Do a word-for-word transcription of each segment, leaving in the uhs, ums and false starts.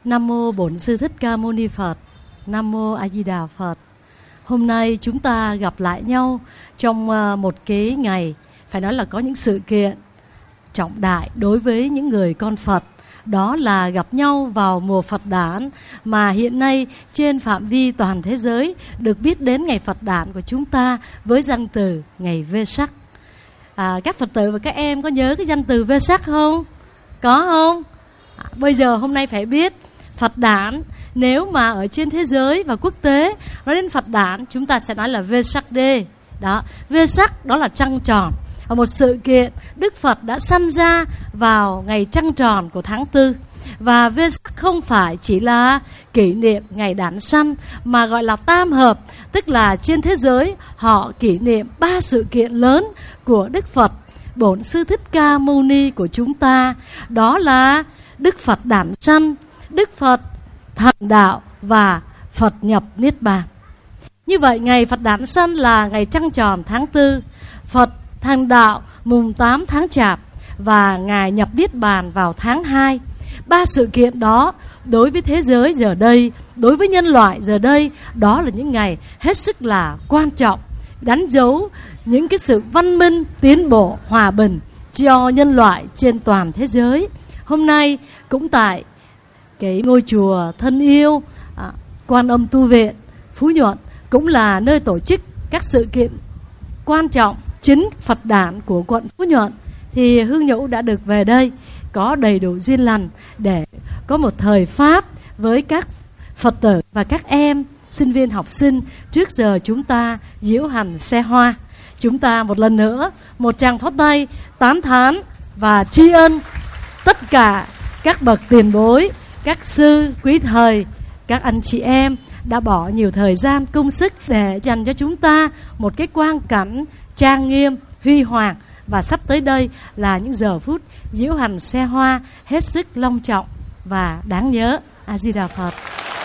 Nam mô Bổn Sư Thích Ca Mâu Ni Phật. Nam mô A Di Đà Phật. Hôm nay chúng ta gặp lại nhau trong một cái ngày phải nói là có những sự kiện trọng đại đối với những người con Phật. Đó là gặp nhau vào mùa Phật đản mà hiện nay trên phạm vi toàn thế giới được biết đến ngày Phật đản của chúng ta với danh từ ngày Vesak. À, các Phật tử và các em có nhớ cái danh từ Vesak không? Có không? À, bây giờ hôm nay phải biết Phật đản, nếu mà ở trên thế giới và quốc tế nói đến Phật đản, chúng ta sẽ nói là Vesak Day. Đó, Vesak đó là trăng tròn. Và một sự kiện Đức Phật đã sanh ra vào ngày trăng tròn của tháng tư. Và Vesak không phải chỉ là kỷ niệm ngày đản sanh mà gọi là tam hợp, tức là trên thế giới họ kỷ niệm ba sự kiện lớn của Đức Phật Bổn Sư Thích Ca Mâu Ni của chúng ta. Đó là Đức Phật đản sanh, Đức Phật thành đạo và Phật nhập Niết Bàn. Như vậy ngày Phật đản sanh là ngày trăng tròn tháng tư, Phật thành đạo mùng tám tháng Chạp và Ngài nhập Niết Bàn vào tháng hai. Ba sự kiện đó đối với thế giới giờ đây, đối với nhân loại giờ đây, đó là những ngày hết sức là quan trọng, đánh dấu những cái sự văn minh, tiến bộ, hòa bình cho nhân loại trên toàn thế giới. Hôm nay cũng tại cái ngôi chùa thân yêu à, Quan Âm Tu Viện Phú Nhuận cũng là nơi tổ chức các sự kiện quan trọng chính Phật đản của quận Phú Nhuận, thì Hương Nhũ đã được về đây có đầy đủ duyên lành để có một thời pháp với các Phật tử và các em sinh viên học sinh trước giờ chúng ta diễu hành xe hoa. Chúng ta một lần nữa một tràng pháo tay tán thán và tri ân tất cả các bậc tiền bối, các sư quý thầy, các anh chị em đã bỏ nhiều thời gian công sức để dành cho chúng ta một cái quang cảnh trang nghiêm, huy hoàng. Và sắp tới đây là những giờ phút diễu hành xe hoa hết sức long trọng và đáng nhớ. A Di Đà Phật.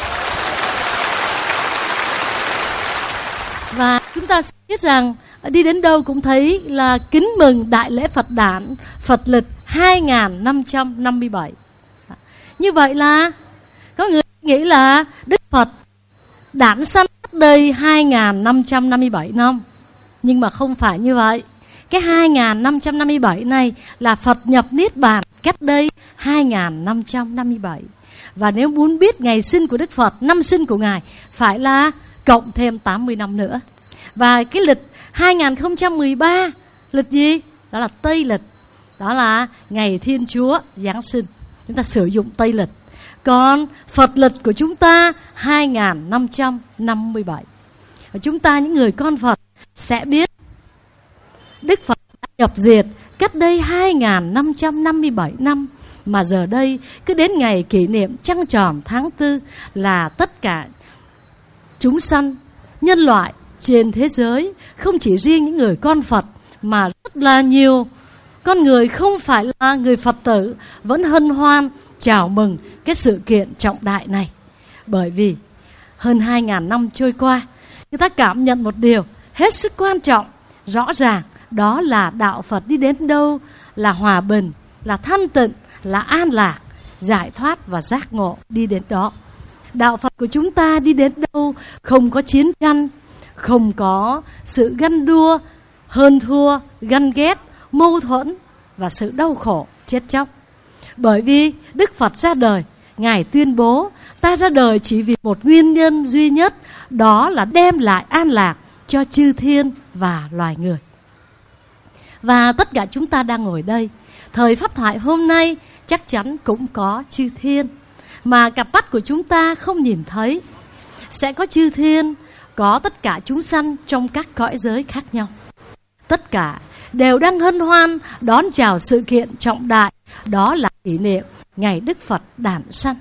Và chúng ta sẽ biết rằng đi đến đâu cũng thấy là kính mừng đại lễ Phật đản Phật lịch hai nghìn năm trăm năm mươi bảy. Như vậy là có người nghĩ là Đức Phật đản sanh cách đây hai nghìn năm trăm năm mươi bảy năm. Nhưng mà không phải như vậy. Cái hai nghìn năm trăm năm mươi bảy này là Phật nhập Niết Bàn cách đây hai nghìn năm trăm năm mươi bảy. Và nếu muốn biết ngày sinh của Đức Phật, năm sinh của Ngài, phải là cộng thêm tám mươi năm nữa. Và cái lịch hai nghìn không trăm mười ba, lịch gì? Đó là Tây lịch. Đó là ngày Thiên Chúa Giáng sinh. Chúng ta sử dụng Tây lịch. Còn Phật lịch của chúng ta hai nghìn năm trăm năm mươi bảy. Và chúng ta những người con Phật sẽ biết Đức Phật đã nhập diệt cách đây hai nghìn năm trăm năm mươi bảy năm. Mà giờ đây cứ đến ngày kỷ niệm trăng tròn tháng tư là tất cả chúng sanh, nhân loại trên thế giới, không chỉ riêng những người con Phật mà rất là nhiều con người không phải là người Phật tử vẫn hân hoan chào mừng cái sự kiện trọng đại này. Bởi vì hơn hai nghìn năm trôi qua, người ta cảm nhận một điều hết sức quan trọng, rõ ràng, đó là đạo Phật đi đến đâu là hòa bình, là thanh tịnh, là an lạc, giải thoát và giác ngộ đi đến đó. Đạo Phật của chúng ta đi đến đâu không có chiến tranh, không có sự ganh đua, hơn thua, ganh ghét, mâu thuẫn và sự đau khổ, chết chóc. Bởi vì Đức Phật ra đời, Ngài tuyên bố ta ra đời chỉ vì một nguyên nhân duy nhất, đó là đem lại an lạc cho chư thiên và loài người. Và tất cả chúng ta đang ngồi đây, thời pháp thoại hôm nay chắc chắn cũng có chư thiên mà cặp mắt của chúng ta không nhìn thấy. Sẽ có chư thiên, có tất cả chúng sanh trong các cõi giới khác nhau. Tất cả đều đang hân hoan đón chào sự kiện trọng đại, đó là kỷ niệm ngày Đức Phật đản sanh.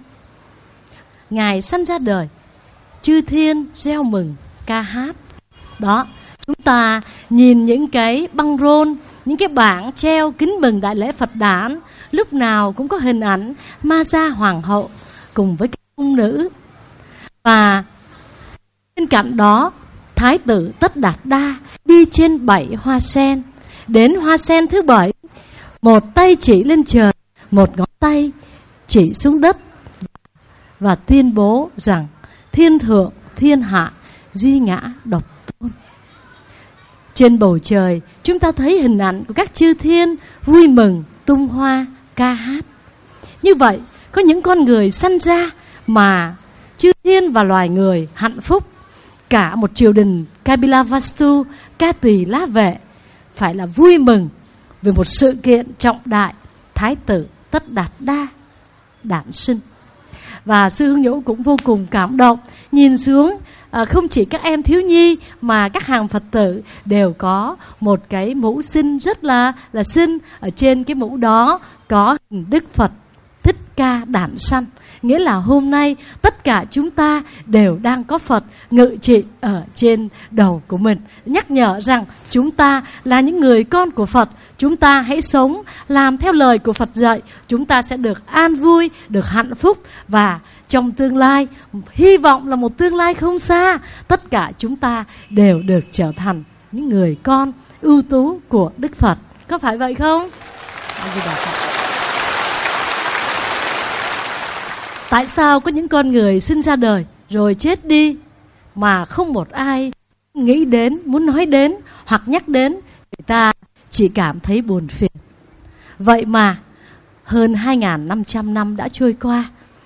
Ngài sanh ra đời, chư thiên reo mừng ca hát. Đó, chúng ta nhìn những cái băng rôn, những cái bảng treo kính mừng đại lễ Phật đản, lúc nào cũng có hình ảnh Ma Gia Hoàng hậu cùng với các cung nữ. Và bên cạnh đó, Thái tử Tất Đạt Đa đi trên bảy hoa sen. Đến hoa sen thứ bảy, một tay chỉ lên trời, một ngón tay chỉ xuống đất. và tuyên bố rằng thiên thượng, thiên hạ, duy ngã, độc tôn. Trên bầu trời, chúng ta thấy hình ảnh của các chư thiên vui mừng, tung hoa, ca hát. Như vậy, có những con người sanh ra mà chư thiên và loài người hạnh phúc. Cả một triều đình Kapilavastu, Ca Tỳ La Vệ phải là vui mừng về một sự kiện trọng đại, Thái tử Tất Đạt Đa đản sinh. Và sư Hướng Nhũ cũng vô cùng cảm động, nhìn xuống à, không chỉ các em thiếu nhi mà các hàng Phật tử đều có một cái mũ xinh rất là là xinh. Ở trên cái mũ đó có hình Đức Phật Thích Ca đản sanh, nghĩa là hôm nay tất cả chúng ta đều đang có Phật ngự trị ở trên đầu của mình, nhắc nhở rằng chúng ta là những người con của Phật. Chúng ta hãy sống làm theo lời của Phật dạy, chúng ta sẽ được an vui, được hạnh phúc. Và trong tương lai, hy vọng là một tương lai không xa, tất cả chúng ta đều được trở thành những người con ưu tú của Đức Phật. Có phải vậy không? Tại sao có những con người sinh ra đời rồi chết đi mà không một ai nghĩ đến, muốn nói đến hoặc nhắc đến? Người ta chỉ cảm thấy buồn phiền. Vậy mà hơn hai nghìn năm trăm năm đã trôi qua,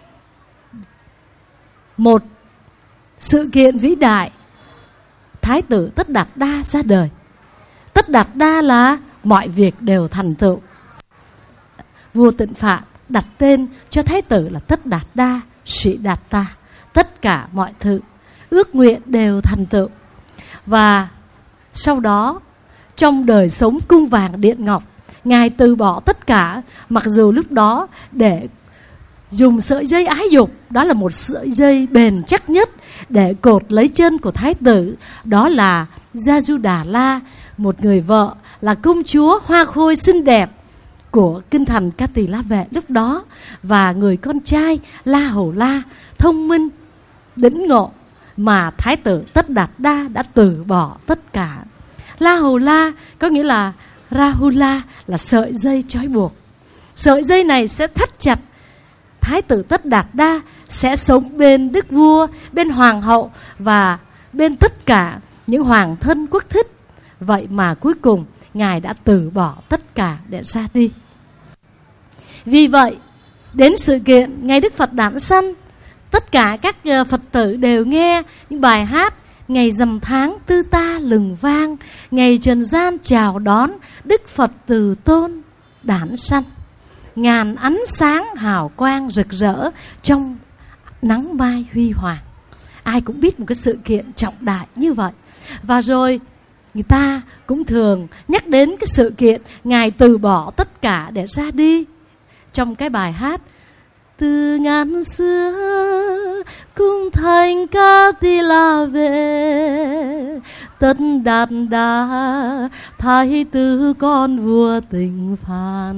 một sự kiện vĩ đại, Thái tử Tất Đạt Đa ra đời. Tất Đạt Đa là mọi việc đều thành tựu. Vua Tịnh Phạn đặt tên cho Thái tử là Tất Đạt Đa, Sĩ Đạt Ta. Tất cả mọi thứ, ước nguyện đều thành tựu. Và sau đó, trong đời sống cung vàng điện ngọc, Ngài từ bỏ tất cả, mặc dù lúc đó để dùng sợi dây ái dục, đó là một sợi dây bền chắc nhất để cột lấy chân của Thái tử. Đó là Gia-du-đà-la, một người vợ là công chúa hoa khôi xinh đẹp của kinh thành Ca Tỳ La Vệ lúc đó. Và người con trai La Hầu La, thông minh, đỉnh ngộ, mà Thái tử Tất Đạt Đa đã từ bỏ tất cả. La Hầu La có nghĩa là Rahula, là sợi dây trói buộc. Sợi dây này sẽ thắt chặt Thái tử Tất Đạt Đa, sẽ sống bên đức vua, bên hoàng hậu và bên tất cả những hoàng thân quốc thích. Vậy mà cuối cùng Ngài đã từ bỏ tất cả để ra đi. Vì vậy, đến sự kiện ngày Đức Phật đản sanh, tất cả các Phật tử đều nghe những bài hát ngày rằm tháng tư ta lừng vang, ngày trần gian chào đón Đức Phật từ tôn đản sanh. Ngàn ánh sáng hào quang rực rỡ trong nắng mai huy hoàng. Ai cũng biết một cái sự kiện trọng đại như vậy. Và rồi người ta cũng thường nhắc đến cái sự kiện Ngài từ bỏ tất cả để ra đi trong cái bài hát: từ ngàn xưa cung thành Ca Tỳ La Vệ, Tất Đạt Đa thái tử con vua Tịnh Phạn.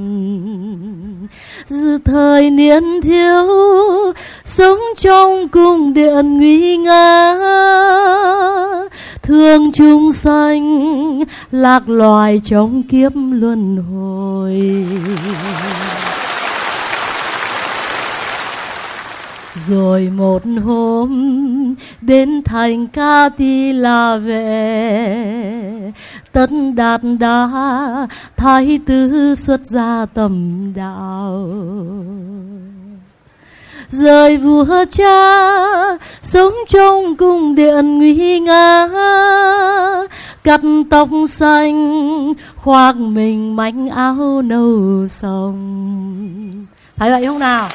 Từ thời niên thiếu sống trong cung điện nguy nga, thương chúng sanh lạc loài trong kiếp luân hồi. Rồi một hôm đến thành Ca Tỳ La Vệ, Tất Đạt Đa thái tử xuất gia tầm đạo. Rời vua cha sống trong cung điện nguy nga, cắt tóc xanh khoác mình manh áo nâu sông. Phải vậy không nào?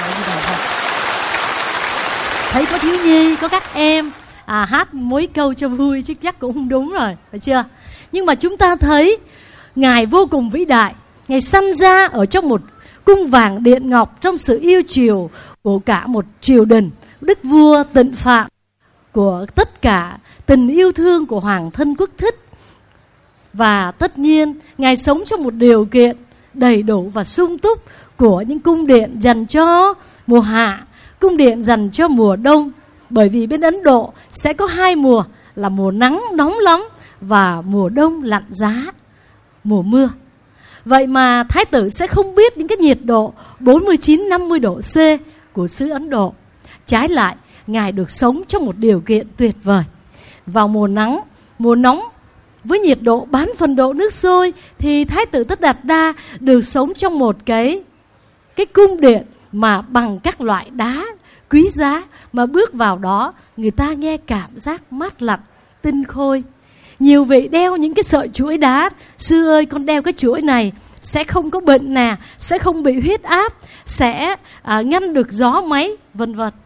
Thấy có thiếu nhi, có các em à, hát mỗi câu cho vui chứ chắc cũng không đúng rồi, phải chưa? Nhưng mà chúng ta thấy Ngài vô cùng vĩ đại. Ngài sanh ra ở trong một cung vàng điện ngọc, trong sự yêu chiều của cả một triều đình, đức vua Tịnh Phạn, của tất cả tình yêu thương của hoàng thân quốc thích. Và tất nhiên Ngài sống trong một điều kiện đầy đủ và sung túc của những cung điện dành cho mùa hạ, cung điện dành cho mùa đông. Bởi vì bên Ấn Độ sẽ có hai mùa, là mùa nắng nóng lắm và mùa đông lạnh giá, mùa mưa. Vậy mà Thái tử sẽ không biết những cái nhiệt độ bốn mươi chín năm mươi độ C của xứ Ấn Độ. Trái lại, Ngài được sống trong một điều kiện tuyệt vời. Vào mùa nắng, mùa nóng, với nhiệt độ bán phần độ nước sôi, thì Thái tử Tất Đạt Đa được sống trong một cái, cái cung điện mà bằng các loại đá quý giá, mà bước vào đó người ta nghe cảm giác mát lạnh, tinh khôi. Nhiều vị đeo những cái sợi chuỗi đá. Sư ơi, con đeo cái chuỗi này sẽ không có bệnh nè, sẽ không bị huyết áp, sẽ à, ngăn được gió máy, vân vân.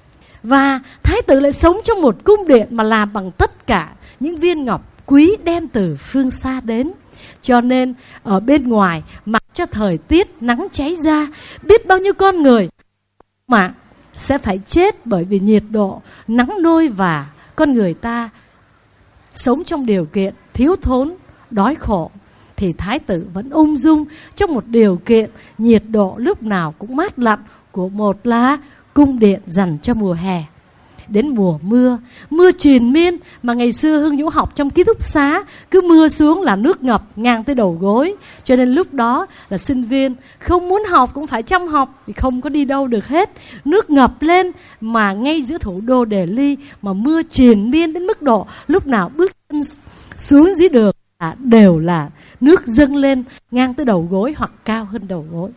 Và Thái tử lại sống trong một cung điện mà làm bằng tất cả những viên ngọc quý đem từ phương xa đến. Cho nên ở bên ngoài, mặc cho thời tiết nắng cháy ra, biết bao nhiêu con người mà sẽ phải chết bởi vì nhiệt độ nắng nôi, và con người ta sống trong điều kiện thiếu thốn, đói khổ, thì Thái tử vẫn ung dung trong một điều kiện nhiệt độ lúc nào cũng mát lạnh của một là cung điện dành cho mùa hè. Đến mùa mưa, mưa triền miên, mà ngày xưa Hương Nhũ học trong ký túc xá, cứ mưa xuống là nước ngập ngang tới đầu gối. Cho nên lúc đó là sinh viên không muốn học cũng phải chăm học, vì không có đi đâu được hết. Nước ngập lên, mà ngay giữa thủ đô Delhi mà mưa triền miên đến mức độ lúc nào bước chân xuống dưới đường à, đều là nước dâng lên ngang tới đầu gối hoặc cao hơn đầu gối.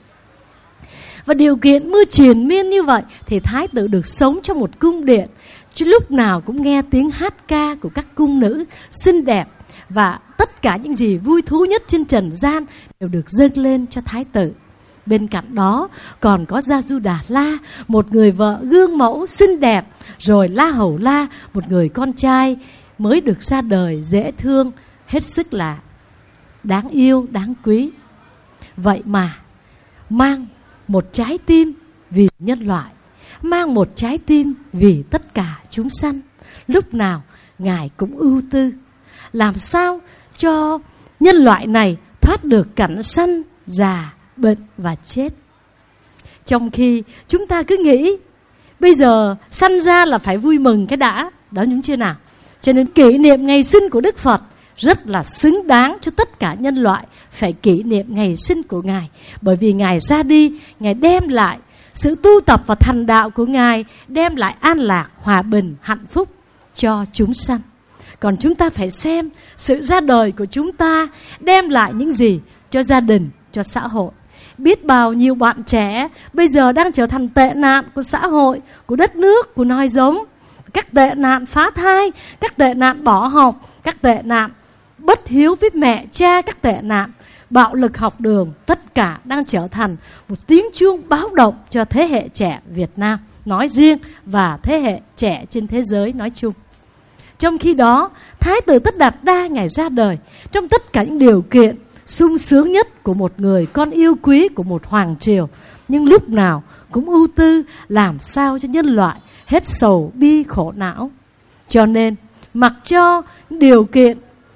Và điều kiện mưa triền miên như vậy thì Thái tử được sống trong một cung điện, chứ lúc nào cũng nghe tiếng hát ca của các cung nữ xinh đẹp, và tất cả những gì vui thú nhất trên trần gian đều được dâng lên cho Thái tử. Bên cạnh đó còn có Gia Du Đà La, một người vợ gương mẫu xinh đẹp, rồi La Hầu La, một người con trai mới được ra đời dễ thương, hết sức là đáng yêu, đáng quý. Vậy mà mang một trái tim vì nhân loại, mang một trái tim vì tất cả chúng sanh. Lúc nào Ngài cũng ưu tư làm sao cho nhân loại này thoát được cảnh sanh, già, bệnh và chết. Trong khi chúng ta cứ nghĩ bây giờ sanh ra là phải vui mừng cái đã, đó đúng chưa nào? Cho nên kỷ niệm ngày sinh của Đức Phật rất là xứng đáng cho tất cả nhân loại phải kỷ niệm ngày sinh của Ngài. Bởi vì Ngài ra đi, Ngài đem lại sự tu tập và thành đạo của Ngài, đem lại an lạc, hòa bình, hạnh phúc cho chúng sanh. Còn chúng ta phải xem sự ra đời của chúng ta đem lại những gì cho gia đình, cho xã hội. Biết bao nhiêu bạn trẻ bây giờ đang trở thành tệ nạn của xã hội, của đất nước, của nòi giống. Các tệ nạn phá thai, các tệ nạn bỏ học, các tệ nạn bất hiếu với mẹ cha, các tệ nạn bạo lực học đường, tất cả đang trở thành một tiếng chuông báo động cho thế hệ trẻ Việt Nam nói riêng và thế hệ trẻ trên thế giới nói chung. Trong khi đó, Thái tử Tất Đạt Đa Ngài ra đời trong tất cả những điều kiện sung sướng nhất của một người con yêu quý của một hoàng triều, nhưng lúc nào cũng ưu tư làm sao cho nhân loại hết sầu bi khổ não. Cho nên mặc cho điều kiện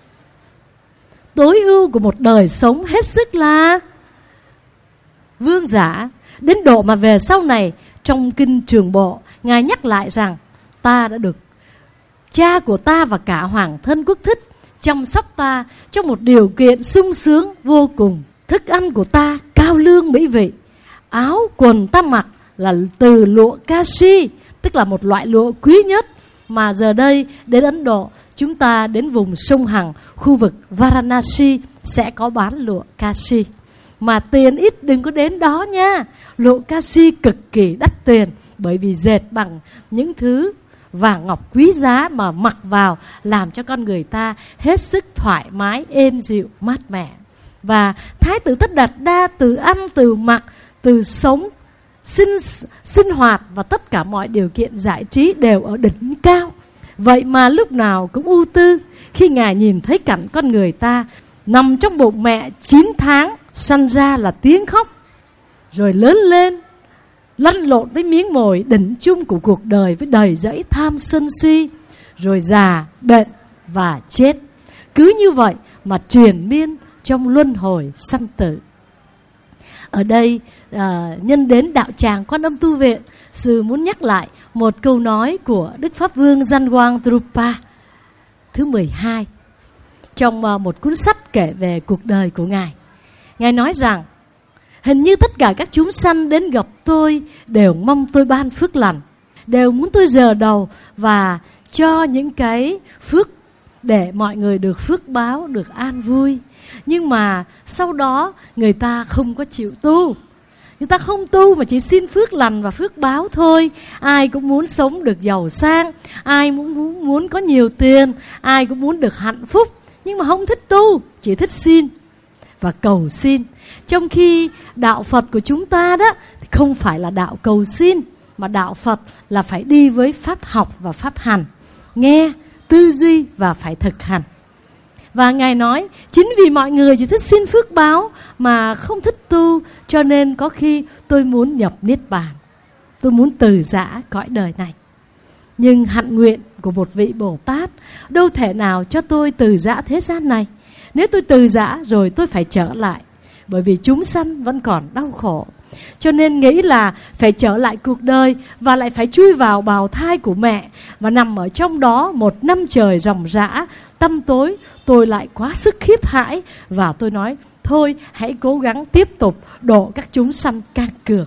tối ưu của một đời sống hết sức là vương giả, đến độ mà về sau này trong kinh Trường Bộ Ngài nhắc lại rằng ta đã được cha của ta và cả hoàng thân quốc thích chăm sóc ta trong một điều kiện sung sướng vô cùng. Thức ăn của ta cao lương mỹ vị, áo quần ta mặc là từ lụa Kashi, tức là một loại lụa quý nhất mà giờ đây đến Ấn Độ, chúng ta đến vùng sông Hằng, khu vực Varanasi sẽ có bán lụa Kashi. Mà tiền ít đừng có đến đó nha. Lụa Kashi cực kỳ đắt tiền, bởi vì dệt bằng những thứ vàng ngọc quý giá mà mặc vào làm cho con người ta hết sức thoải mái, êm dịu, mát mẻ. Và Thái tử Tất Đạt Đa từ ăn, từ mặc, từ sống, sinh, sinh hoạt và tất cả mọi điều kiện giải trí đều ở đỉnh cao. Vậy mà lúc nào cũng ưu tư. Khi Ngài nhìn thấy cảnh con người ta nằm trong bụng mẹ chín tháng, sanh ra là tiếng khóc, rồi lớn lên lăn lộn với miếng mồi đỉnh chung của cuộc đời với đầy dẫy tham sân si, rồi già, bệnh và chết. Cứ như vậy mà triền miên trong luân hồi sanh tử. Ở đây à, nhân đến đạo tràng Quan Âm Tu Viện, sư muốn nhắc lại một câu nói của Đức Pháp Vương Janwang Drupa thứ mười hai trong à, một cuốn sách kể về cuộc đời của Ngài. Ngài nói rằng hình như tất cả các chúng sanh đến gặp tôi đều mong tôi ban phước lành. đều muốn tôi rờ đầu và cho những cái phước để mọi người được phước báo, được an vui. Nhưng mà sau đó người ta không có chịu tu. Người ta không tu mà chỉ xin phước lành và phước báo thôi. Ai cũng muốn sống được giàu sang, ai cũng muốn, muốn có nhiều tiền, ai cũng muốn được hạnh phúc, nhưng mà không thích tu, chỉ thích xin và cầu xin. Trong khi đạo Phật của chúng ta đó không phải là đạo cầu xin, mà đạo Phật là phải đi với pháp học và pháp hành, nghe, tư duy và phải thực hành. Và Ngài nói, chính vì mọi người chỉ thích xin phước báo mà không thích tu, cho nên có khi tôi muốn nhập Niết Bàn, tôi muốn từ giã cõi đời này. Nhưng hạnh nguyện của một vị Bồ Tát đâu thể nào cho tôi từ giã thế gian này. Nếu tôi từ giã rồi tôi phải trở lại, bởi vì chúng sanh vẫn còn đau khổ. Cho nên nghĩ là phải trở lại cuộc đời và lại phải chui vào bào thai của mẹ và nằm ở trong đó một năm trời ròng rã, tăm tối. Tôi lại quá sức khiếp hãi và tôi nói, thôi hãy cố gắng tiếp tục độ các chúng sanh can cường.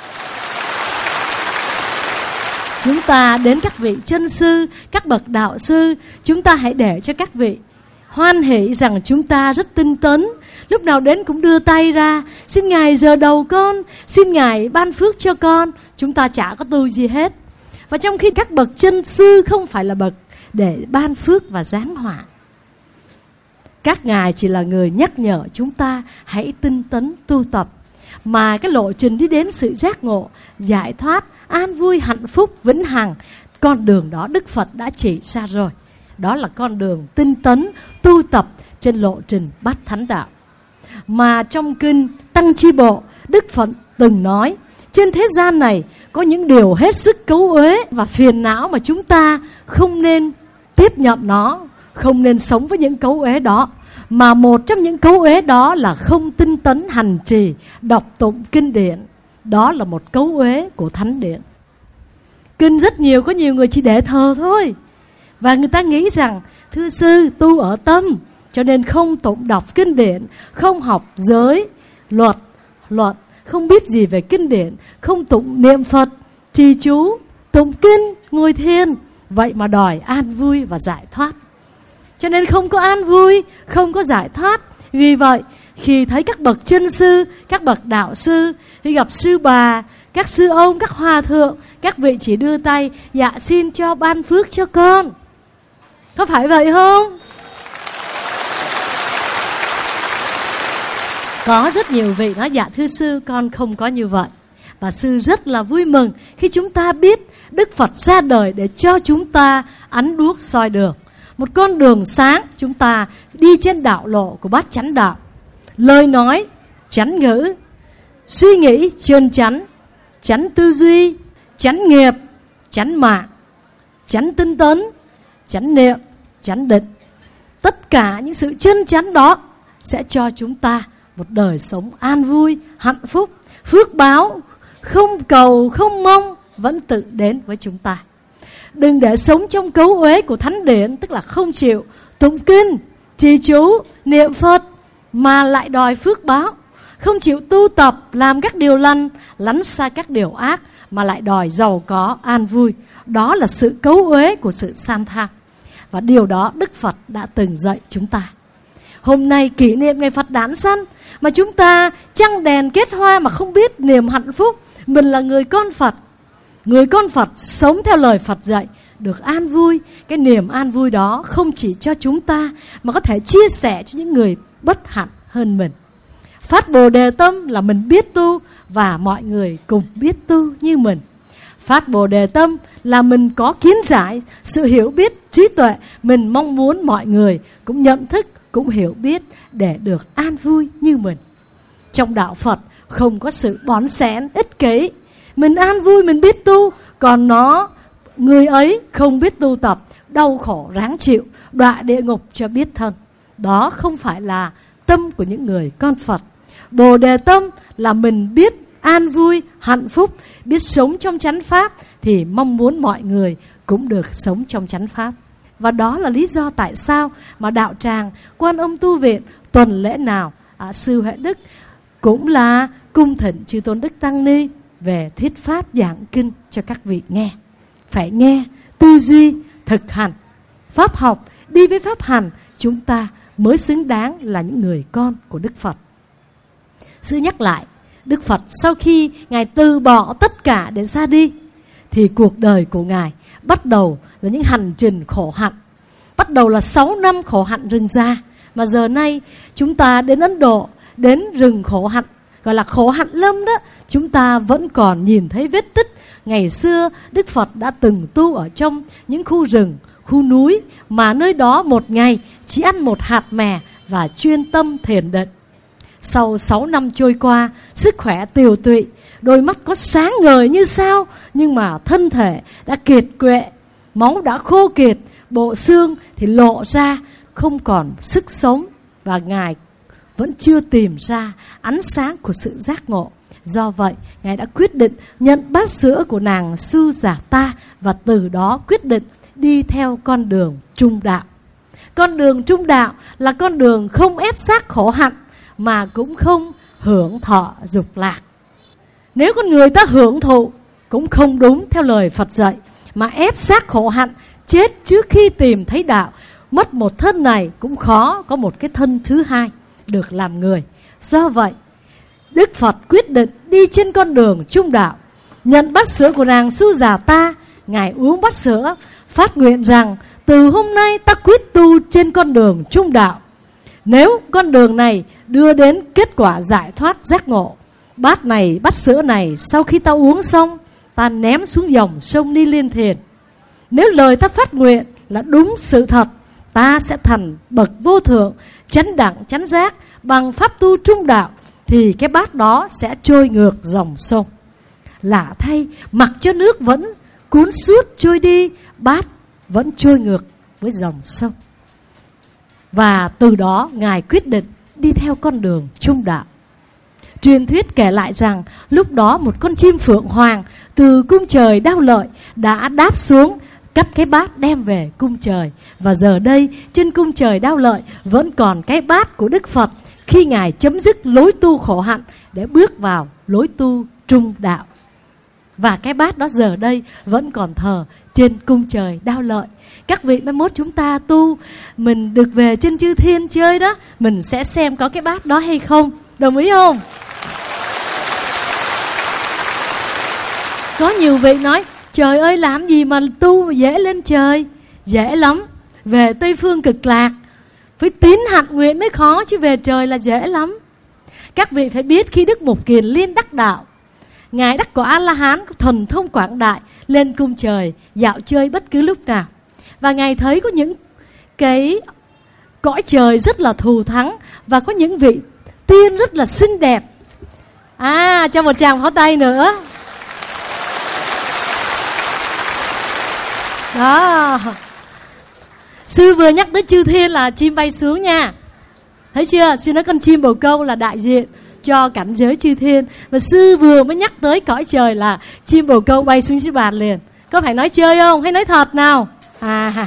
Chúng ta đến các vị chân sư, các bậc đạo sư, chúng ta hãy để cho các vị hoan hỷ rằng chúng ta rất tinh tấn. Lúc nào đến cũng đưa tay ra, xin Ngài rờ đầu con, xin Ngài ban phước cho con. Chúng ta chả có tu gì hết. Và trong khi các bậc chân sư không phải là bậc để ban phước và giáng họa, các Ngài chỉ là người nhắc nhở chúng ta hãy tinh tấn tu tập. Mà cái lộ trình đi đến sự giác ngộ, giải thoát, an vui, hạnh phúc, vĩnh hằng, con đường đó Đức Phật đã chỉ ra rồi. Đó là con đường tinh tấn, tu tập trên lộ trình bát thánh đạo. Mà trong kinh Tăng Chi Bộ, Đức Phật từng nói, trên thế gian này có những điều hết sức cấu uế và phiền não mà chúng ta không nên tiếp nhận nó, không nên sống với những cấu uế đó. Mà một trong những cấu uế đó là không tinh tấn hành trì, đọc tụng kinh điển. Đó là một cấu uế của thánh điển. Kinh rất nhiều, có nhiều người chỉ để thờ thôi. Và người ta nghĩ rằng, thưa sư, tu ở tâm, cho nên không tụng đọc kinh điển, không học giới, luật, luật, không biết gì về kinh điển, không tụng niệm Phật, trì chú, tụng kinh, ngồi thiền. Vậy mà đòi an vui và giải thoát. Cho nên không có an vui, không có giải thoát. Vì vậy, khi thấy các bậc chân sư, các bậc đạo sư, khi gặp sư bà, các sư ông, các hòa thượng, các vị chỉ đưa tay, dạ xin cho ban phước cho con. Có phải vậy không? Có rất nhiều vị nói, dạ thưa sư, con không có như vậy. Và sư rất là vui mừng khi chúng ta biết Đức Phật ra đời để cho chúng ta ánh đuốc soi đường. Một con đường sáng, chúng ta đi trên đạo lộ của bát chánh đạo. Lời nói chánh ngữ, suy nghĩ chân chánh, chánh tư duy, chánh nghiệp, chánh mạng, chánh tinh tấn, chánh niệm, chánh định. Tất cả những sự chân chánh đó sẽ cho chúng ta một đời sống an vui, hạnh phúc, phước báo, không cầu, không mong, vẫn tự đến với chúng ta. Đừng để sống trong cấu uế của thánh điển, tức là không chịu tụng kinh, trì chú, niệm Phật mà lại đòi phước báo. Không chịu tu tập, làm các điều lành, lánh xa các điều ác mà lại đòi giàu có, an vui. Đó là sự cấu uế của sự san tham. Và điều đó Đức Phật đã từng dạy chúng ta. Hôm nay kỷ niệm ngày Phật đản sanh mà chúng ta trăng đèn kết hoa mà không biết niềm hạnh phúc. Mình là người con Phật. Người con Phật sống theo lời Phật dạy, được an vui. Cái niềm an vui đó không chỉ cho chúng ta mà có thể chia sẻ cho những người bất hạnh hơn mình. Phát Bồ Đề tâm là mình biết tu và mọi người cùng biết tu như mình. Phát Bồ Đề tâm là mình có kiến giải, sự hiểu biết, trí tuệ. Mình mong muốn mọi người cũng nhận thức, cũng hiểu biết để được an vui như mình. Trong đạo Phật không có sự bón xén, ích kỷ. Mình an vui, mình biết tu. Còn nó, người ấy không biết tu tập, đau khổ ráng chịu, đọa địa ngục cho biết thân. Đó không phải là tâm của những người con Phật. Bồ Đề tâm là mình biết an vui, hạnh phúc, biết sống trong chánh pháp, thì mong muốn mọi người cũng được sống trong chánh pháp. Và đó là lý do tại sao mà đạo tràng Quan Âm Tu Viện tuần lễ nào à, Sư Huệ Đức cũng là cung thỉnh chư tôn đức tăng ni về thuyết pháp giảng kinh cho các vị nghe. phải nghe, tư duy, thực hành. Pháp học đi với pháp hành, chúng ta mới xứng đáng là những người con của Đức Phật. Sư nhắc lại, Đức Phật sau khi Ngài từ bỏ tất cả để ra đi, thì cuộc đời của Ngài bắt đầu là những hành trình khổ hạnh. Bắt đầu là sáu năm khổ hạnh rừng già. Mà giờ nay chúng ta đến Ấn Độ, đến rừng khổ hạnh, gọi là khổ hạnh lâm đó, chúng ta vẫn còn nhìn thấy vết tích. Ngày xưa Đức Phật đã từng tu ở trong những khu rừng, khu núi, mà nơi đó một ngày chỉ ăn một hạt mè và chuyên tâm thiền định. Sau sáu năm trôi qua, sức khỏe tiều tụy, đôi mắt có sáng ngời như sao, nhưng mà thân thể đã kiệt quệ, máu đã khô kiệt, bộ xương thì lộ ra, không còn sức sống. Và Ngài vẫn chưa tìm ra ánh sáng của sự giác ngộ. Do vậy, Ngài đã quyết định nhận bát sữa của nàng Sujata, và từ đó quyết định đi theo con đường trung đạo. Con đường trung đạo là con đường không ép xác khổ hạnh, mà cũng không hưởng thọ dục lạc. Nếu con người ta hưởng thụ cũng không đúng theo lời Phật dạy, mà ép xác khổ hạnh, chết trước khi tìm thấy đạo. Mất một thân này cũng khó có một cái thân thứ hai được làm người. Do vậy, Đức Phật quyết định đi trên con đường trung đạo. Nhận bát sữa của nàng Sujata, Ngài uống bát sữa, phát nguyện rằng từ hôm nay ta quyết tu trên con đường trung đạo. Nếu con đường này đưa đến kết quả giải thoát giác ngộ, bát này, bát sữa này sau khi ta uống xong, ta ném xuống dòng sông Ni Liên Thiền. Nếu lời ta phát nguyện là đúng sự thật, ta sẽ thành bậc vô thượng, chánh đẳng chánh giác bằng pháp tu trung đạo, thì cái bát đó sẽ trôi ngược dòng sông. Lạ thay, mặc cho nước vẫn cuốn suốt trôi đi, bát vẫn trôi ngược với dòng sông. Và từ đó Ngài quyết định đi theo con đường trung đạo. Truyền thuyết kể lại rằng lúc đó một con chim phượng hoàng từ cung trời Đao Lợi đã đáp xuống, cắt cái bát đem về cung trời. Và giờ đây trên cung trời Đao Lợi vẫn còn cái bát của Đức Phật khi Ngài chấm dứt lối tu khổ hạnh để bước vào lối tu trung đạo. Và cái bát đó giờ đây vẫn còn thờ trên cung trời Đao Lợi. Các vị mai mốt chúng ta tu, mình được về trên chư thiên chơi đó, mình sẽ xem có cái bát đó hay không. Đồng ý không? Có nhiều vị nói, trời ơi làm gì mà tu mà dễ lên trời. Dễ lắm. Về Tây Phương Cực Lạc phải tín hạnh nguyện mới khó, chứ về trời là dễ lắm. Các vị phải biết khi Đức Mục Kiền Liên đắc đạo, Ngài đắc quả A-la-hán, thần thông quảng đại, lên cung trời dạo chơi bất cứ lúc nào. Và Ngài thấy có những cái cõi trời rất là thù thắng, và có những vị tiên rất là xinh đẹp. À, cho một tràng pháo tay nữa. Đó. Sư vừa nhắc tới chư thiên là chim bay xuống nha. Thấy chưa? Sư nói con chim bồ câu là đại diện cho cảnh giới chư thiên. Và sư vừa mới nhắc tới cõi trời là chim bồ câu bay xuống dưới bàn liền. Có phải nói chơi không? Hay nói thật nào? À.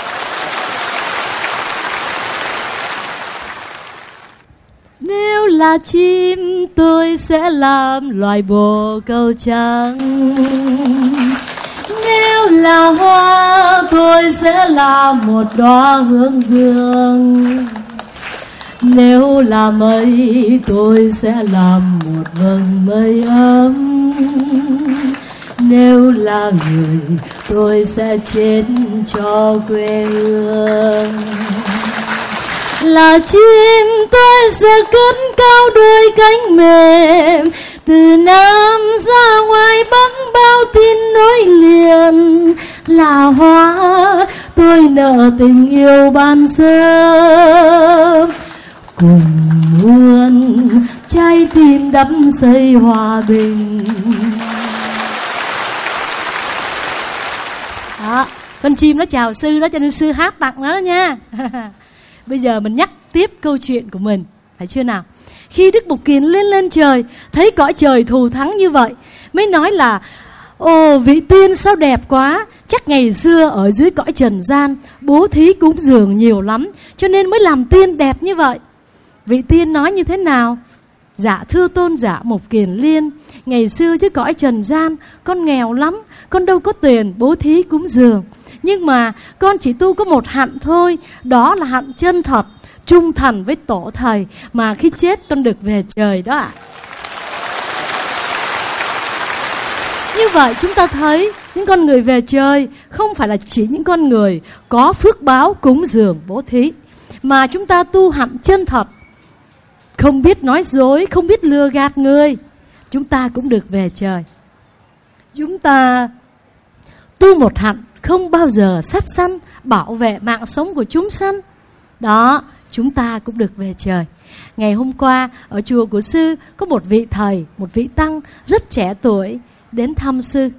Nếu là chim tôi sẽ làm loài bồ câu trắng. Nếu là hoa tôi sẽ là một đóa hướng dương. Nếu là mây tôi sẽ làm một vầng mây ấm. Nếu là người tôi sẽ chết cho quê hương. Là chim tôi sẽ cất cao đôi cánh mềm, từ Nam ra ngoài Bắc bao tin nối liền. Là hoa tôi nợ tình yêu ban sớm, cùng muôn trái tim đắm xây hòa bình. Đó, con chim nó chào sư đó, cho nên sư hát tặng nó đó nha. Bây giờ mình nhắc tiếp câu chuyện của mình, phải chưa nào? Khi Đức Mục Kiền lên lên trời, thấy cõi trời thù thắng như vậy, mới nói là ồ, vị tiên sao đẹp quá. Chắc ngày xưa ở dưới cõi trần gian bố thí cúng dường nhiều lắm, cho nên mới làm tiên đẹp như vậy. Vị tiên nói như thế nào? Dạ thưa tôn giả Mục Kiền Liên, ngày xưa chứ cõi trần gian, con nghèo lắm, con đâu có tiền bố thí cúng dường. Nhưng mà con chỉ tu có một hạnh thôi, đó là hạnh chân thật, trung thành với tổ thầy, mà khi chết con được về trời đó ạ. Như vậy chúng ta thấy những con người về trời không phải là chỉ những con người có phước báo cúng dường bố thí, mà chúng ta tu hạnh chân thật, không biết nói dối, không biết lừa gạt người, chúng ta cũng được về trời. Chúng ta tu một hạnh không bao giờ sát sanh, bảo vệ mạng sống của chúng sanh, đó, chúng ta cũng được về trời. Ngày hôm qua ở chùa của sư có một vị thầy, một vị tăng rất trẻ tuổi đến thăm sư,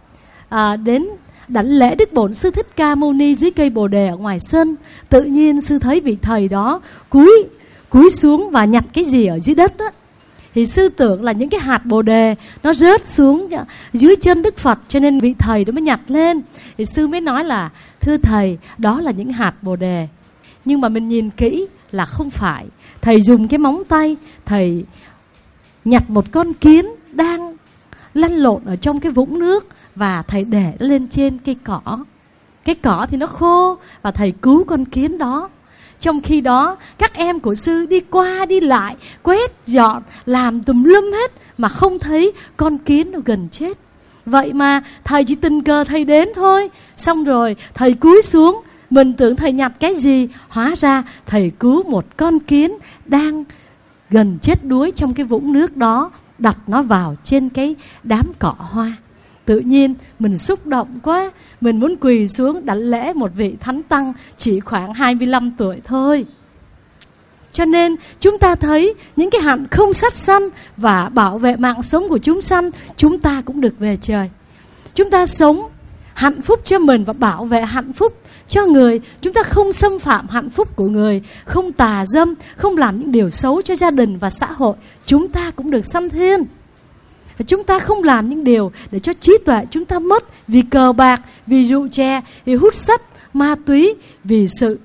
à, đến đảnh lễ Đức Bổn Sư Thích Ca Mâu Ni dưới cây bồ đề ở ngoài sân. Tự nhiên sư thấy vị thầy đó cúi cúi xuống và nhặt cái gì ở dưới đất đó. Thì sư tưởng là những cái hạt bồ đề nó rớt xuống dưới chân Đức Phật, cho nên vị thầy đó mới nhặt lên. Thì sư mới nói là thưa thầy, đó là những hạt bồ đề. Nhưng mà mình nhìn kỹ là không phải. Thầy dùng cái móng tay, thầy nhặt một con kiến đang lăn lộn ở trong cái vũng nước, và thầy để nó lên trên cây cỏ. Cái cỏ thì nó khô, và thầy cứu con kiến đó. Trong khi đó các em của sư đi qua đi lại, quét dọn, làm tùm lum hết, mà không thấy con kiến nó gần chết. Vậy mà thầy chỉ tình cờ thầy đến thôi. Xong rồi thầy cúi xuống, mình tưởng thầy nhặt cái gì, hóa ra thầy cứu một con kiến đang gần chết đuối trong cái vũng nước đó, đặt nó vào trên cái đám cỏ hoa. Tự nhiên mình xúc động quá, mình muốn quỳ xuống đảnh lễ một vị thánh tăng chỉ khoảng hai mươi lăm tuổi thôi. Cho nên chúng ta thấy những cái hạnh không sát sanh và bảo vệ mạng sống của chúng sanh, chúng ta cũng được về trời. Chúng ta sống hạnh phúc cho mình và bảo vệ hạnh phúc cho người. Chúng ta không xâm phạm hạnh phúc của người, không tà dâm, không làm những điều xấu cho gia đình và xã hội, chúng ta cũng được sanh thiên. Và chúng ta không làm những điều để cho trí tuệ chúng ta mất vì cờ bạc, vì rượu chè, vì hút sách, ma túy, vì sự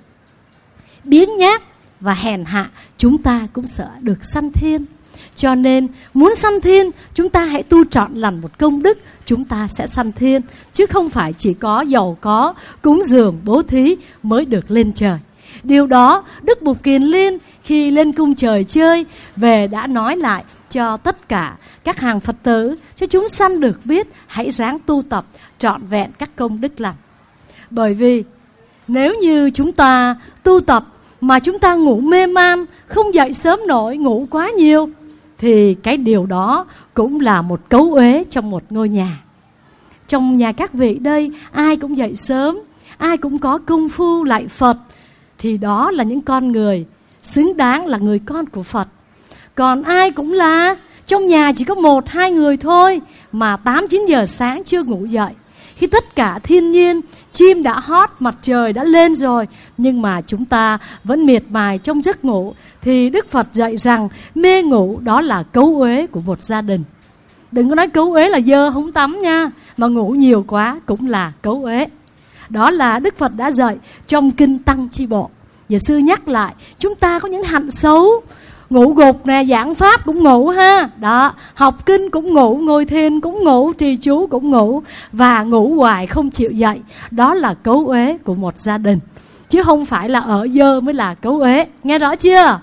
biếng nhác và hèn hạ, chúng ta cũng sẽ được sanh thiên. Cho nên muốn sanh thiên, chúng ta hãy tu trọn lành một công đức, chúng ta sẽ sanh thiên. Chứ không phải chỉ có giàu có, cúng dường, bố thí mới được lên trời. Điều đó Đức Mục Kiền Liên khi lên cung trời chơi về đã nói lại cho tất cả các hàng Phật tử, cho chúng sanh được biết hãy ráng tu tập trọn vẹn các công đức lành. Bởi vì nếu như chúng ta tu tập mà chúng ta ngủ mê man, không dậy sớm nổi, ngủ quá nhiều, thì cái điều đó cũng là một cấu uế trong một ngôi nhà. Trong nhà các vị đây, ai cũng dậy sớm, ai cũng có công phu lạy Phật, thì đó là những con người xứng đáng là người con của Phật. Còn ai cũng là trong nhà chỉ có một hai người thôi, mà tám chín giờ sáng chưa ngủ dậy, khi tất cả thiên nhiên, chim đã hót, mặt trời đã lên rồi, nhưng mà chúng ta vẫn miệt mài trong giấc ngủ, thì Đức Phật dạy rằng mê ngủ đó là cấu uế của một gia đình. Đừng có nói cấu uế là dơ không tắm nha, mà ngủ nhiều quá cũng là cấu uế. Đó là Đức Phật đã dạy trong Kinh Tăng Chi Bộ. Giờ sư nhắc lại, chúng ta có những hạnh xấu, ngủ gục nè, giảng pháp cũng ngủ ha. Đó, học kinh cũng ngủ, ngồi thiền cũng ngủ, trì chú cũng ngủ, và ngủ hoài không chịu dậy. Đó là cấu uế của một gia đình, chứ không phải là ở dơ mới là cấu uế. Nghe rõ chưa?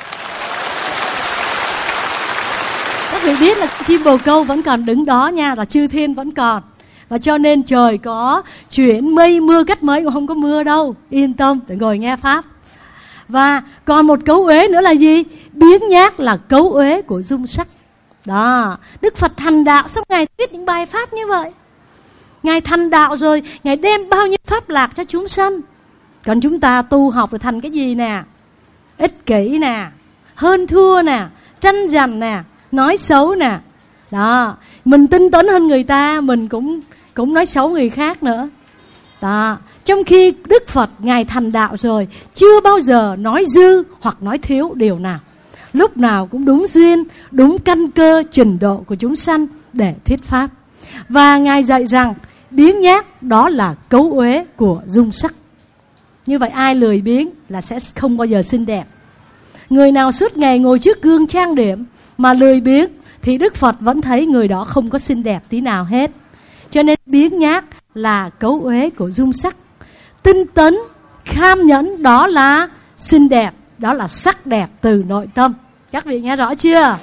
Các vị biết là chim bồ câu vẫn còn đứng đó nha, là chư thiên vẫn còn. Và cho nên trời có chuyển mây mưa cách mấy cũng không có mưa đâu. Yên tâm, để ngồi nghe pháp. Và còn một cấu uế nữa là gì? Biếng nhác là cấu uế của dung sắc. Đó, Đức Phật thành đạo, xong Ngài viết những bài pháp như vậy. Ngài thành đạo rồi, Ngài đem bao nhiêu pháp lạc cho chúng sanh. Còn chúng ta tu học rồi thành cái gì nè? Ích kỷ nè, hơn thua nè, tranh giành nè, nói xấu nè. Đó, mình tinh tấn hơn người ta, mình cũng cũng nói xấu người khác nữa. Đó, trong khi Đức Phật Ngài thành đạo rồi, chưa bao giờ nói dư hoặc nói thiếu điều nào. Lúc nào cũng đúng duyên, đúng căn cơ, trình độ của chúng sanh để thuyết pháp. Và Ngài dạy rằng biếng nhác đó là cấu uế của dung sắc. Như vậy ai lười biếng là sẽ không bao giờ xinh đẹp. Người nào suốt ngày ngồi trước gương trang điểm, mà lười biếng thì Đức Phật vẫn thấy người đó không có xinh đẹp tí nào hết. Cho nên biếng nhác là cấu uế của dung sắc. Tinh tấn, kham nhẫn đó là xinh đẹp, đó là sắc đẹp từ nội tâm. Các vị nghe rõ chưa?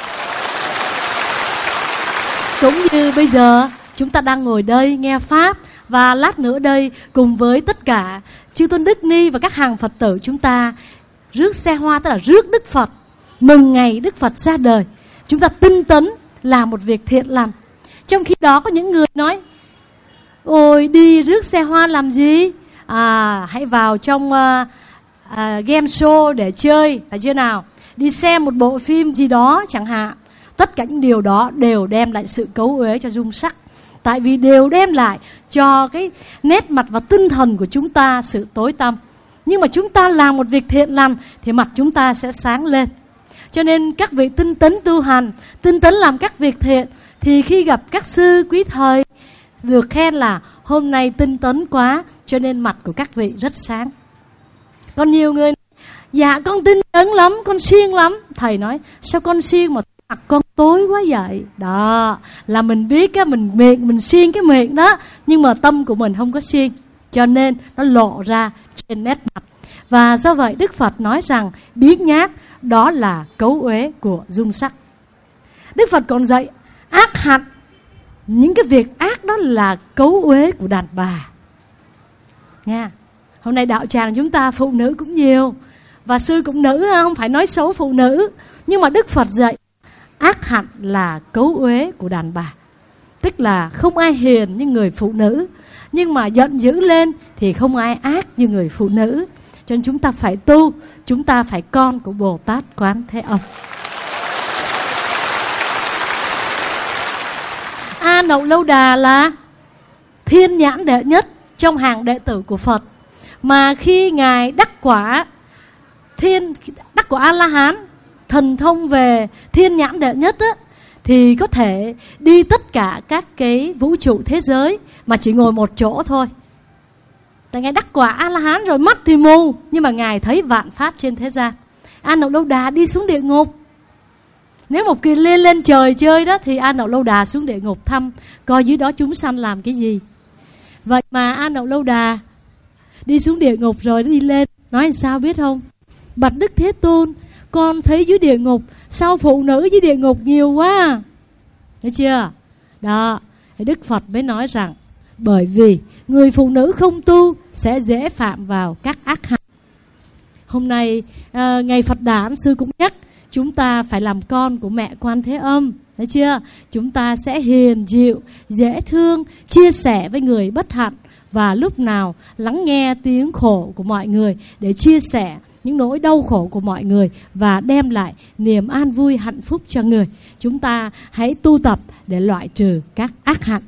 Cũng như bây giờ chúng ta đang ngồi đây nghe Pháp, và lát nữa đây cùng với tất cả chư tôn Đức Ni và các hàng Phật tử chúng ta rước xe hoa, tức là rước Đức Phật mừng ngày Đức Phật ra đời. Chúng ta tinh tấn làm một việc thiện lành. Trong khi đó có những người nói: ôi đi rước xe hoa làm gì? À, hãy vào trong uh, uh, game show để chơi, phải chưa nào? Đi xem một bộ phim gì đó chẳng hạn. Tất cả những điều đó đều đem lại sự cấu uế cho dung sắc. Tại vì đều đem lại cho cái nét mặt và tinh thần của chúng ta sự tối tăm. Nhưng mà chúng ta làm một việc thiện lành thì mặt chúng ta sẽ sáng lên. Cho nên các vị tinh tấn tu hành, tinh tấn làm các việc thiện, thì khi gặp các sư quý thầy được khen là hôm nay tinh tấn quá, cho nên mặt của các vị rất sáng. Còn nhiều người: dạ con tinh tấn lắm, con siêng lắm. Thầy nói: sao con siêng mà mặt con tối quá vậy? Đó là mình biết á, mình miệng mình siêng cái miệng đó, nhưng mà tâm của mình không có siêng, cho nên nó lộ ra trên nét mặt. Và do vậy Đức Phật nói rằng biếng nhác đó là cấu uế của dung sắc. Đức Phật còn dạy ác hạnh, những cái việc ác đó là cấu uế của đàn bà. Nha. Hôm nay đạo tràng chúng ta phụ nữ cũng nhiều, và sư cũng nữ, không phải nói xấu phụ nữ, nhưng mà Đức Phật dạy ác hạnh là cấu uế của đàn bà. Tức là không ai hiền như người phụ nữ, nhưng mà giận dữ lên thì không ai ác như người phụ nữ. Cho nên chúng ta phải tu, chúng ta phải con của Bồ Tát Quán Thế Âm. A Nậu Lâu Đà là thiên nhãn đệ nhất trong hàng đệ tử của Phật. Mà khi Ngài đắc quả thiên đắc quả A-la-hán, thần thông về thiên nhãn đệ nhất á, thì có thể đi tất cả các cái vũ trụ thế giới mà chỉ ngồi một chỗ thôi. Tại Ngài đắc quả A-la-hán rồi, mắt thì mù, nhưng mà Ngài thấy vạn pháp trên thế gian. A Nậu Lâu Đà đi xuống địa ngục. Nếu một kỳ lên lên trời chơi đó, thì A Nậu Lâu Đà xuống địa ngục thăm, coi dưới đó chúng sanh làm cái gì. Vậy mà A Nậu Lâu Đà đi xuống địa ngục rồi đi lên, nói sao biết không? Bạch Đức Thế Tôn, con thấy dưới địa ngục, sao phụ nữ dưới địa ngục nhiều quá? Thấy chưa? Đó, thì Đức Phật mới nói rằng bởi vì người phụ nữ không tu sẽ dễ phạm vào các ác hạnh. Hôm nay à, ngày Phật đản, sư cũng nhắc chúng ta phải làm con của mẹ Quan Thế Âm. Thấy chưa? Chúng ta sẽ hiền dịu, dễ thương, chia sẻ với người bất hạnh, và lúc nào lắng nghe tiếng khổ của mọi người để chia sẻ những nỗi đau khổ của mọi người và đem lại niềm an vui hạnh phúc cho người. Chúng ta hãy tu tập để loại trừ các ác hạnh.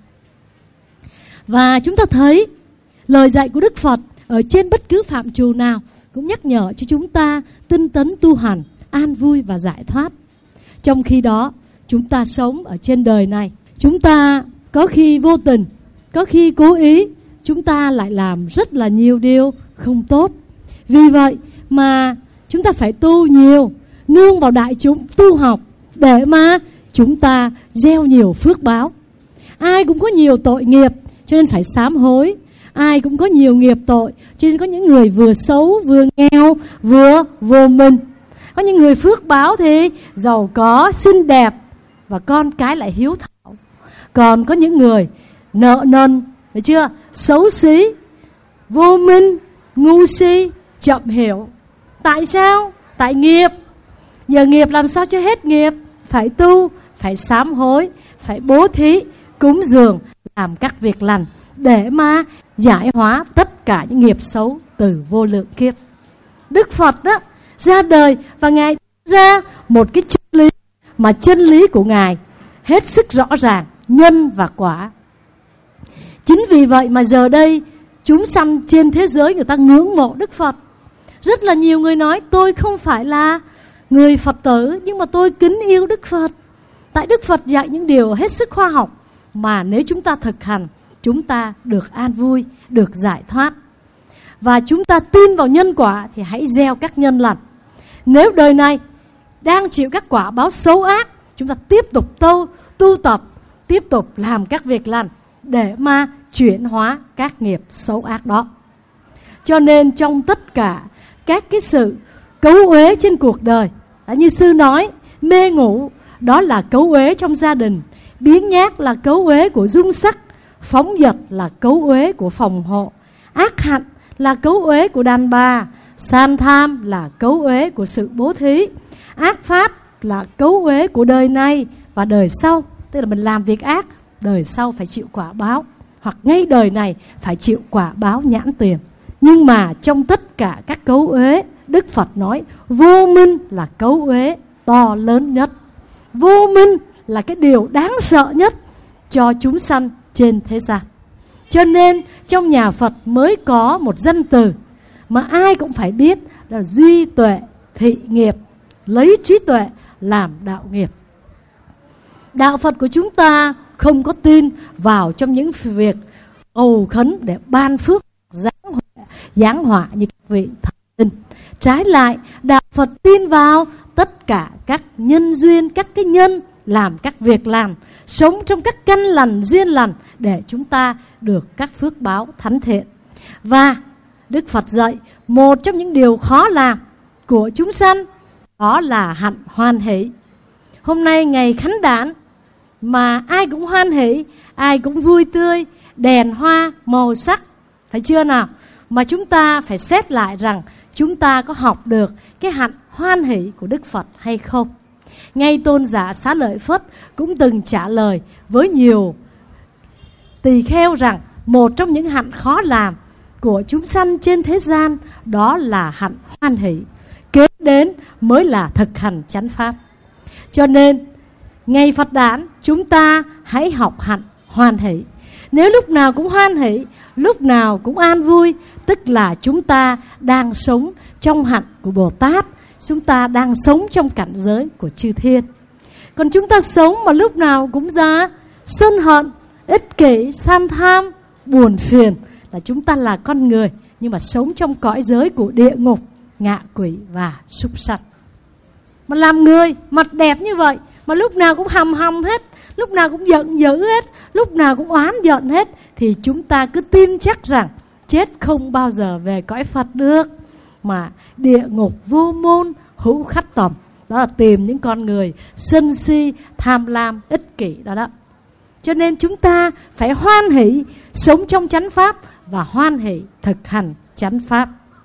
Và chúng ta thấy lời dạy của Đức Phật ở trên bất cứ phạm trù nào cũng nhắc nhở cho chúng ta tinh tấn tu hành, an vui và giải thoát. Trong khi đó, chúng ta sống ở trên đời này, chúng ta có khi vô tình, có khi cố ý, chúng ta lại làm rất là nhiều điều không tốt. Vì vậy mà chúng ta phải tu nhiều, nương vào đại chúng tu học để mà chúng ta gieo nhiều phước báo. Ai cũng có nhiều tội nghiệp cho nên phải sám hối. Ai cũng có nhiều nghiệp tội cho nên có những người vừa xấu, vừa nghèo, vừa vô minh. Có những người phước báo thì giàu có, xinh đẹp và con cái lại hiếu thảo. Còn có những người nợ nần, thấy chưa? Xấu xí, vô minh, ngu si, chậm hiểu. Tại sao? Tại nghiệp. Giờ nghiệp làm sao cho hết nghiệp? Phải tu, phải sám hối, phải bố thí, cúng dường, làm các việc lành để mà giải hóa tất cả những nghiệp xấu từ vô lượng kiếp. Đức Phật đó ra đời và Ngài ra một cái chân lý mà chân lý của Ngài hết sức rõ ràng, nhân và quả. Chính vì vậy mà giờ đây chúng sanh trên thế giới người ta ngưỡng mộ Đức Phật. Rất là nhiều người nói tôi không phải là người Phật tử, nhưng mà tôi kính yêu Đức Phật. Tại Đức Phật dạy những điều hết sức khoa học mà nếu chúng ta thực hành, chúng ta được an vui, được giải thoát. Và chúng ta tin vào nhân quả thì hãy gieo các nhân lành. Nếu đời này đang chịu các quả báo xấu ác, chúng ta tiếp tục tu, tu tập, tiếp tục làm các việc lành để mà chuyển hóa các nghiệp xấu ác đó. Cho nên trong tất cả các cái sự cấu uế trên cuộc đời, như sư nói, mê ngủ đó là cấu uế trong gia đình, biếng nhác là cấu uế của dung sắc, phóng dật là cấu uế của phòng hộ, ác hạnh là cấu uế của đàn bà, san tham là cấu uế của sự bố thí, ác pháp là cấu uế của đời này và đời sau. Tức là mình làm việc ác, đời sau phải chịu quả báo, hoặc ngay đời này phải chịu quả báo nhãn tiền. Nhưng mà trong tất cả các cấu uế, Đức Phật nói vô minh là cấu uế to lớn nhất. Vô minh là cái điều đáng sợ nhất cho chúng sanh trên thế gian. Cho nên trong nhà Phật mới có một danh từ mà ai cũng phải biết, là duy tuệ thị nghiệp, lấy trí tuệ làm đạo nghiệp. Đạo Phật của chúng ta không có tin vào trong những việc cầu khấn để ban phước giáng họa, giáng họa như các vị thần linh. Trái lại, đạo Phật tin vào tất cả các nhân duyên, các cái nhân làm các việc làm, sống trong các căn lành duyên lành để chúng ta được các phước báo thánh thiện. Và Đức Phật dạy một trong những điều khó làm của chúng sanh đó là hạnh hoan hỷ. Hôm nay ngày khánh đản mà ai cũng hoan hỷ, ai cũng vui tươi, đèn hoa màu sắc, phải chưa nào? Mà chúng ta phải xét lại rằng chúng ta có học được cái hạnh hoan hỷ của Đức Phật hay không. Ngay tôn giả Xá Lợi Phất cũng từng trả lời với nhiều tỳ kheo rằng một trong những hạnh khó làm của chúng sanh trên thế gian đó là hạnh hoan hỷ. Kế đến mới là thực hành chánh pháp. Cho nên ngày Phật đản chúng ta hãy học hạnh hoan hỷ. Nếu lúc nào cũng hoan hỷ, lúc nào cũng an vui, tức là chúng ta đang sống trong hạnh của Bồ Tát, chúng ta đang sống trong cảnh giới của chư thiên. Còn chúng ta sống mà lúc nào cũng ra sân hận, ích kỷ, tham tham, buồn phiền, là chúng ta là con người nhưng mà sống trong cõi giới của địa ngục, ngạ quỷ và súc sanh. Mà làm người mặt đẹp như vậy mà lúc nào cũng hầm hầm hết, lúc nào cũng giận dữ hết, lúc nào cũng oán giận hết, thì chúng ta cứ tin chắc rằng chết không bao giờ về cõi Phật được, mà địa ngục vô môn hữu khách tầm, đó là tìm những con người sân si, tham lam, ích kỷ đó đó. Cho nên chúng ta phải hoan hỷ sống trong chánh pháp và hoan hỷ thực hành chánh pháp.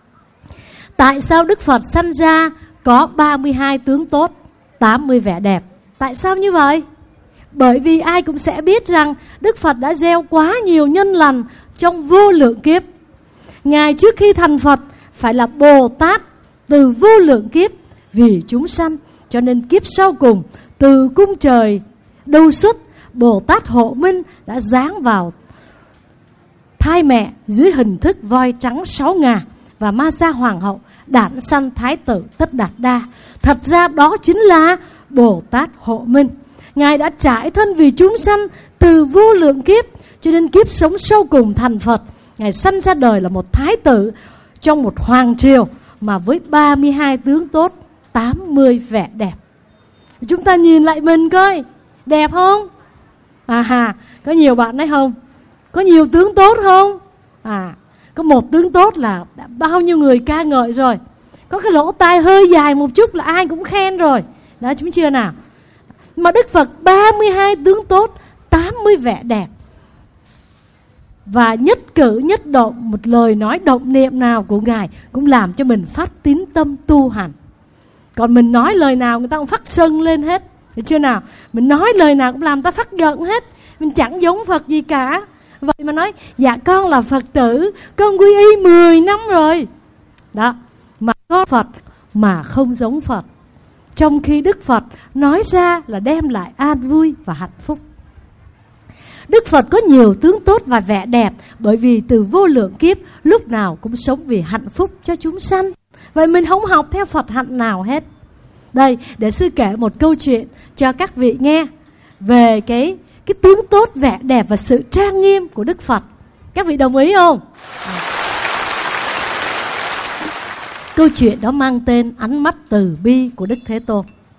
Tại sao Đức Phật sanh ra có ba mươi hai tướng tốt, tám mươi vẻ đẹp? Tại sao như vậy? Bởi vì ai cũng sẽ biết rằng Đức Phật đã gieo quá nhiều nhân lành trong vô lượng kiếp. Ngài trước khi thành Phật phải là Bồ Tát từ vô lượng kiếp vì chúng sanh. Cho nên kiếp sau cùng, từ cung trời đâu xuất, Bồ Tát Hộ Minh đã giáng vào thai mẹ dưới hình thức voi trắng sáu ngà, và Ma Sa Hoàng hậu đản sanh Thái tử Tất Đạt Đa. Thật ra đó chính là Bồ Tát Hộ Minh. Ngài đã trải thân vì chúng sanh từ vô lượng kiếp, cho nên kiếp sống sau cùng thành Phật, Ngài sanh ra đời là một thái tử trong một hoàng triều mà với ba mươi hai tướng tốt, tám mươi vẻ đẹp. Chúng ta nhìn lại mình coi, đẹp không? À hà, có nhiều bạn nói không? Có nhiều tướng tốt không? À, có một tướng tốt là đã bao nhiêu người ca ngợi rồi. Có cái lỗ tai hơi dài một chút là ai cũng khen rồi. Đó, chúng chưa nào? Mà Đức Phật ba mươi hai tướng tốt, tám mươi vẻ đẹp. Và nhất cử nhất động, một lời nói động niệm nào của Ngài cũng làm cho mình phát tín tâm tu hành. Còn mình nói lời nào người ta cũng phát sân lên hết, thấy chưa nào? Mình nói lời nào cũng làm ta phát giận hết. Mình chẳng giống Phật gì cả. Vậy mà nói, dạ con là Phật tử, con quy y mười năm rồi. Đó, mà con Phật mà không giống Phật. Trong khi Đức Phật nói ra là đem lại an vui và hạnh phúc. Đức Phật có nhiều tướng tốt và vẻ đẹp, bởi vì từ vô lượng kiếp lúc nào cũng sống vì hạnh phúc cho chúng sanh. Vậy mình không học theo Phật hạnh nào hết. Đây, để sư kể một câu chuyện cho các vị nghe về cái, cái tướng tốt, vẻ đẹp và sự trang nghiêm của Đức Phật. Các vị đồng ý không? À. Câu chuyện đó mang tên Ánh mắt từ bi của Đức Thế Tôn.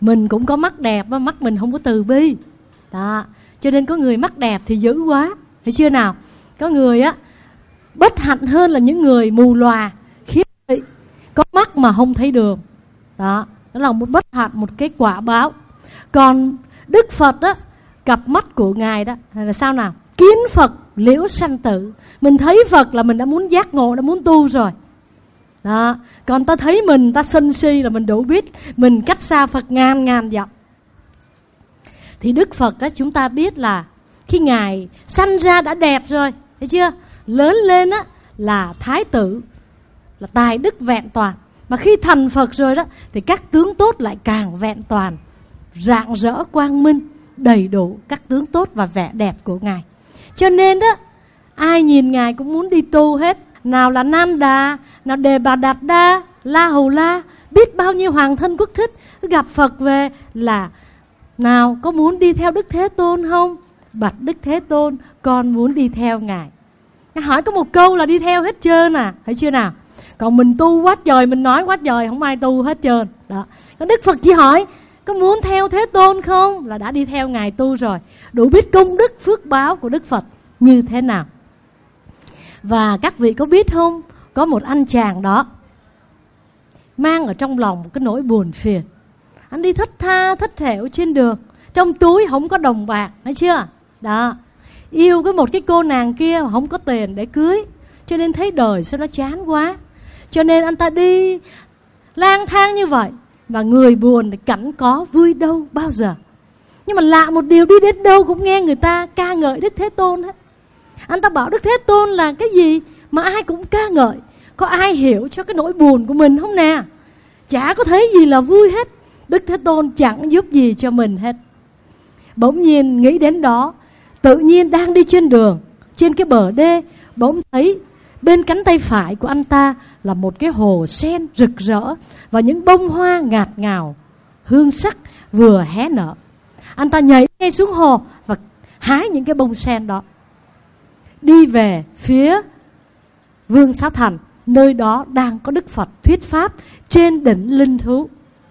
Mình cũng có mắt đẹp và mắt mình không có từ bi. Đó, cho nên có người mắt đẹp thì dữ quá, thấy chưa nào? Có người á bất hạnh hơn là những người mù lòa, khiếm thị, có mắt mà không thấy đường. Đó, đó là một bất hạnh, một cái quả báo. Còn Đức Phật á, cặp mắt của Ngài đó là sao nào? Kiến Phật liễu sanh tử. Mình thấy Phật là mình đã muốn giác ngộ, đã muốn tu rồi. Đó. Còn ta thấy mình, ta sân si là mình đủ biết mình cách xa Phật ngàn ngàn dặm. Thì Đức Phật á, chúng ta biết là khi Ngài sanh ra đã đẹp rồi, thấy chưa? Lớn lên á là thái tử, là tài đức vẹn toàn. Mà khi thành Phật rồi đó thì các tướng tốt lại càng vẹn toàn, rạng rỡ quang minh, đầy đủ các tướng tốt và vẻ đẹp của Ngài. Cho nên đó, ai nhìn Ngài cũng muốn đi tu hết. Nào là Nan Đà, nào Đề Bà Đạt Đa, La Hầu La, biết bao nhiêu hoàng thân quốc thích gặp Phật về là nào có muốn đi theo Đức Thế Tôn không? Bạch Đức Thế Tôn, con muốn đi theo Ngài. Hỏi có một câu là đi theo hết trơn à, thấy chưa nào? Còn mình tu quá trời, mình nói quá trời, không ai tu hết trơn. Đó. Còn Đức Phật chỉ hỏi có muốn theo Thế Tôn không? Là đã đi theo Ngài tu rồi. Đủ biết công đức phước báo của Đức Phật như thế nào. Và các vị có biết không? Có một anh chàng đó mang ở trong lòng một cái nỗi buồn phiền. Anh đi thất tha thất thểu trên đường, trong túi không có đồng bạc, thấy chưa? Đó. Yêu cái một cái cô nàng kia mà không có tiền để cưới, cho nên thấy đời sao nó chán quá. Cho nên anh ta đi lang thang như vậy. Và người buồn thì cảnh có vui đâu bao giờ. Nhưng mà lạ một điều, đi đến đâu cũng nghe người ta ca ngợi Đức Thế Tôn hết. Anh ta bảo Đức Thế Tôn là cái gì mà ai cũng ca ngợi. Có ai hiểu cho cái nỗi buồn của mình không nè? Chả có thấy gì là vui hết. Đức Thế Tôn chẳng giúp gì cho mình hết. Bỗng nhiên nghĩ đến đó, tự nhiên đang đi trên đường, trên cái bờ đê, bỗng thấy bên cánh tay phải của anh ta là một cái hồ sen rực rỡ và những bông hoa ngạt ngào, hương sắc vừa hé nở. Anh ta nhảy ngay xuống hồ và hái những cái bông sen đó, đi về phía Vương Xá Thành, nơi đó đang có Đức Phật thuyết pháp trên đỉnh Linh Thú.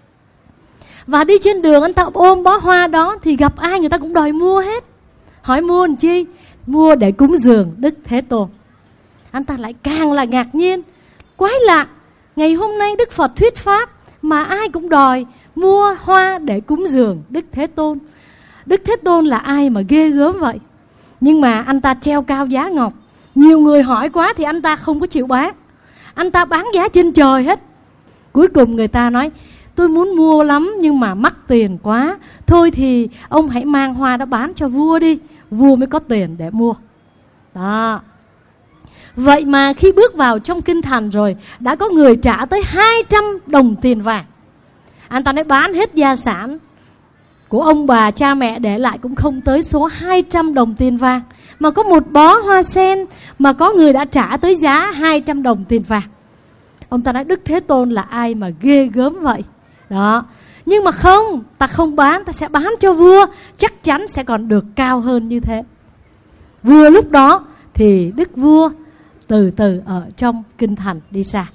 Và đi trên đường anh ta ôm bó hoa đó thì gặp ai người ta cũng đòi mua hết. Hỏi mua làm chi? Mua để cúng dường Đức Thế Tôn. Anh ta lại càng là ngạc nhiên. Quái lạ, ngày hôm nay Đức Phật thuyết pháp mà ai cũng đòi mua hoa để cúng dường Đức Thế Tôn. Đức Thế Tôn là ai mà ghê gớm vậy? Nhưng mà anh ta treo cao giá ngọc. Nhiều người hỏi quá thì anh ta không có chịu bán. Anh ta bán giá trên trời hết. Cuối cùng người ta nói tôi muốn mua lắm nhưng mà mắc tiền quá. Thôi thì ông hãy mang hoa đó bán cho vua đi, vua mới có tiền để mua. Đó. Vậy mà khi bước vào trong kinh thành rồi, đã có người trả tới hai trăm đồng tiền vàng. Anh ta nói bán hết gia sản của ông bà cha mẹ để lại cũng không tới số hai trăm đồng tiền vàng. Mà có một bó hoa sen mà có người đã trả tới giá hai trăm đồng tiền vàng. Ông ta nói Đức Thế Tôn là ai mà ghê gớm vậy? Đó. Nhưng mà không, ta không bán, ta sẽ bán cho vua, chắc chắn sẽ còn được cao hơn như thế. Vừa lúc đó thì đức vua từ từ ở trong kinh thành đi xa.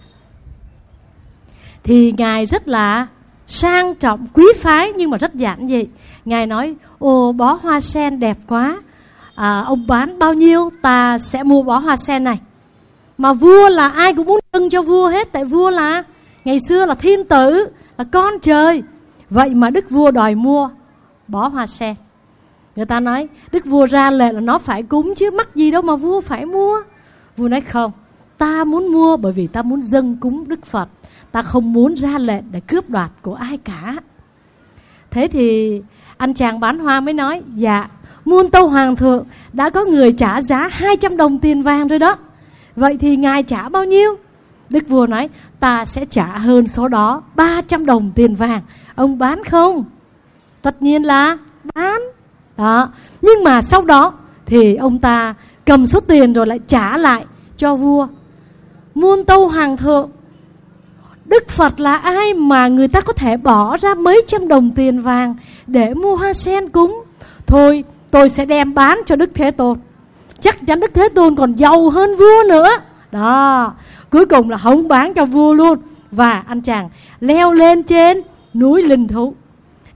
Thì Ngài rất là sang trọng, quý phái nhưng mà rất giản dị. Ngài nói, ồ bó hoa sen đẹp quá, à, ông bán bao nhiêu ta sẽ mua bó hoa sen này. Mà vua là ai cũng muốn dâng cho vua hết. Tại vua là ngày xưa là thiên tử, là con trời. Vậy mà đức vua đòi mua bó hoa sen. Người ta nói đức vua ra lệnh là nó phải cúng chứ, mắc gì đâu mà vua phải mua. Vua nói không, ta muốn mua bởi vì ta muốn dâng cúng Đức Phật. Ta không muốn ra lệnh để cướp đoạt của ai cả. Thế thì anh chàng bán hoa mới nói, dạ muôn tâu hoàng thượng, đã có người trả giá hai trăm đồng tiền vàng rồi đó. Vậy thì ngài trả bao nhiêu? Đức vua nói, ta sẽ trả hơn số đó, ba trăm đồng tiền vàng. Ông bán không? Tất nhiên là bán. Đó. Nhưng mà sau đó thì ông ta cầm số tiền rồi lại trả lại cho vua. Muôn tâu hoàng thượng, Đức Phật là ai mà người ta có thể bỏ ra mấy trăm đồng tiền vàng để mua hoa sen cúng? Thôi tôi sẽ đem bán cho Đức Thế Tôn. Chắc chắn Đức Thế Tôn còn giàu hơn vua nữa. Đó. Cuối cùng là không bán cho vua luôn. Và anh chàng leo lên trên núi Linh Thú.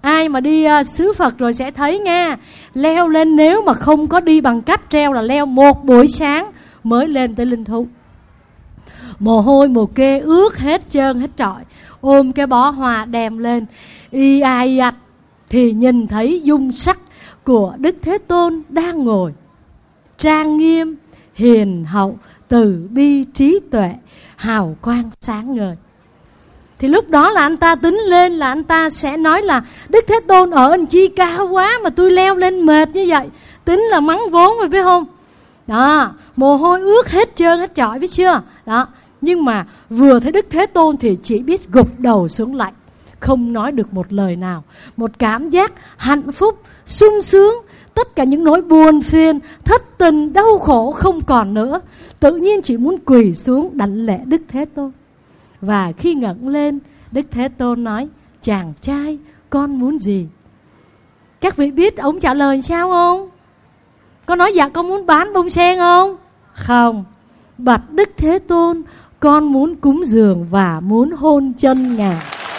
Ai mà đi uh, xứ Phật rồi sẽ thấy nha, leo lên nếu mà không có đi bằng cách treo là leo một buổi sáng mới lên tới linh thú. Mồ hôi mồ kê ướt hết trơn hết trọi, ôm cái bó hoa đem lên, y ai ạch thì nhìn thấy dung sắc của Đức Thế Tôn đang ngồi trang nghiêm, hiền hậu, từ bi, trí tuệ, hào quang sáng ngời. Thì lúc đó là anh ta tính lên là anh ta sẽ nói là Đức Thế Tôn ở anh chi cao quá mà tôi leo lên mệt như vậy. Tính là mắng vốn rồi phải không? Đó, mồ hôi ướt hết trơn hết trọi biết chưa? Đó, nhưng mà vừa thấy Đức Thế Tôn thì chỉ biết gục đầu xuống lạnh, không nói được một lời nào. Một cảm giác hạnh phúc, sung sướng, tất cả những nỗi buồn phiền, thất tình, đau khổ không còn nữa. Tự nhiên chỉ muốn quỳ xuống đảnh lễ Đức Thế Tôn. Và khi ngẩng lên, Đức Thế Tôn nói: chàng trai, con muốn gì? Các vị biết ông trả lời sao không? Có nói dạ con muốn bán bông sen không? Không. Bạch Đức Thế Tôn, con muốn cúng dường và muốn hôn chân ngài.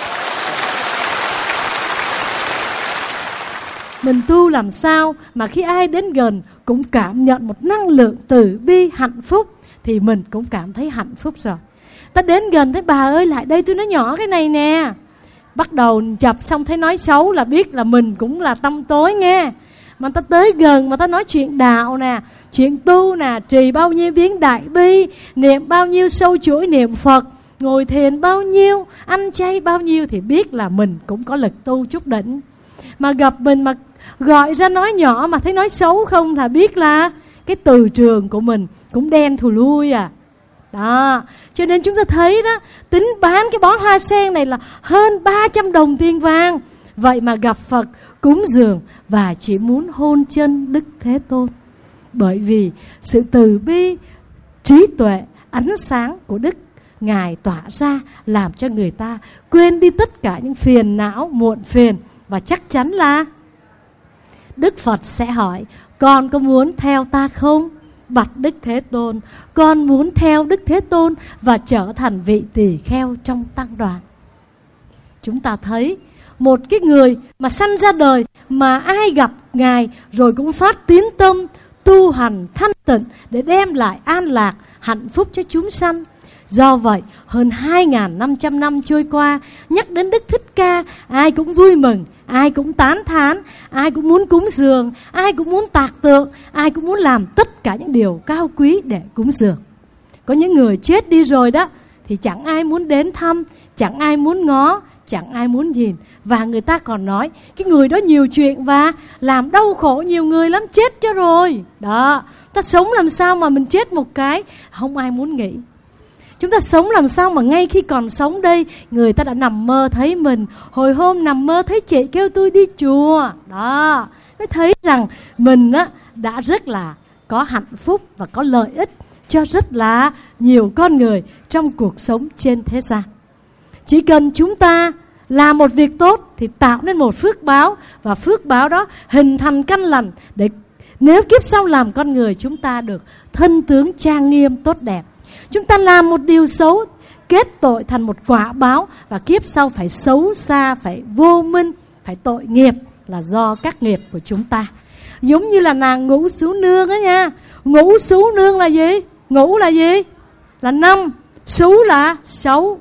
Mình tu làm sao mà khi ai đến gần cũng cảm nhận một năng lượng từ bi hạnh phúc thì mình cũng cảm thấy hạnh phúc rồi. Ta đến gần thấy bà ơi lại đây tôi nói nhỏ cái này nè. Bắt đầu chập xong thấy nói xấu là biết là mình cũng là tâm tối nghe. Mà ta tới gần mà ta nói chuyện đạo nè, chuyện tu nè, trì bao nhiêu biến đại bi, niệm bao nhiêu sâu chuỗi niệm Phật, ngồi thiền bao nhiêu, ăn chay bao nhiêu thì biết là mình cũng có lực tu chút đỉnh. Mà gặp mình mà gọi ra nói nhỏ mà thấy nói xấu không là biết là cái từ trường của mình cũng đen thù lui à. Đó, cho nên chúng ta thấy đó, tính bán cái bó hoa sen này là hơn ba trăm đồng tiền vàng. Vậy mà gặp Phật cúng dường và chỉ muốn hôn chân Đức Thế Tôn. Bởi vì sự từ bi, trí tuệ, ánh sáng của Đức Ngài tỏa ra làm cho người ta quên đi tất cả những phiền não, muộn phiền. Và chắc chắn là Đức Phật sẽ hỏi: con có muốn theo ta không? Bạch Đức Thế Tôn, con muốn theo Đức Thế Tôn và trở thành vị tỳ kheo trong tăng đoàn. Chúng ta thấy một cái người mà sanh ra đời mà ai gặp Ngài rồi cũng phát tín tâm tu hành thanh tịnh để đem lại an lạc, hạnh phúc cho chúng sanh. Do vậy, hơn hai nghìn năm trăm năm trôi qua, nhắc đến Đức Thích Ca, ai cũng vui mừng, ai cũng tán thán, ai cũng muốn cúng dường, ai cũng muốn tạc tượng, ai cũng muốn làm tất cả những điều cao quý để cúng dường. Có những người chết đi rồi đó, thì chẳng ai muốn đến thăm, chẳng ai muốn ngó, chẳng ai muốn nhìn. Và người ta còn nói, cái người đó nhiều chuyện và làm đau khổ nhiều người lắm, chết cho rồi. Đó, ta sống làm sao mà mình chết một cái, không ai muốn nghĩ. Chúng ta sống làm sao mà ngay khi còn sống đây, người ta đã nằm mơ thấy mình. Hồi hôm nằm mơ thấy chị kêu tôi đi chùa. Đó, mới thấy rằng mình á, đã rất là có hạnh phúc và có lợi ích cho rất là nhiều con người trong cuộc sống trên thế gian. Chỉ cần chúng ta làm một việc tốt thì tạo nên một phước báo, và phước báo đó hình thành căn lành để nếu kiếp sau làm con người chúng ta được thân tướng trang nghiêm tốt đẹp. Chúng ta làm một điều xấu, kết tội thành một quả báo, và kiếp sau phải xấu xa, phải vô minh, phải tội nghiệp là do các nghiệp của chúng ta. Giống như là nàng Ngũ Xú Nương đó nha. Ngũ Xú Nương là gì? Ngũ là gì? Là năm. Xú là xấu.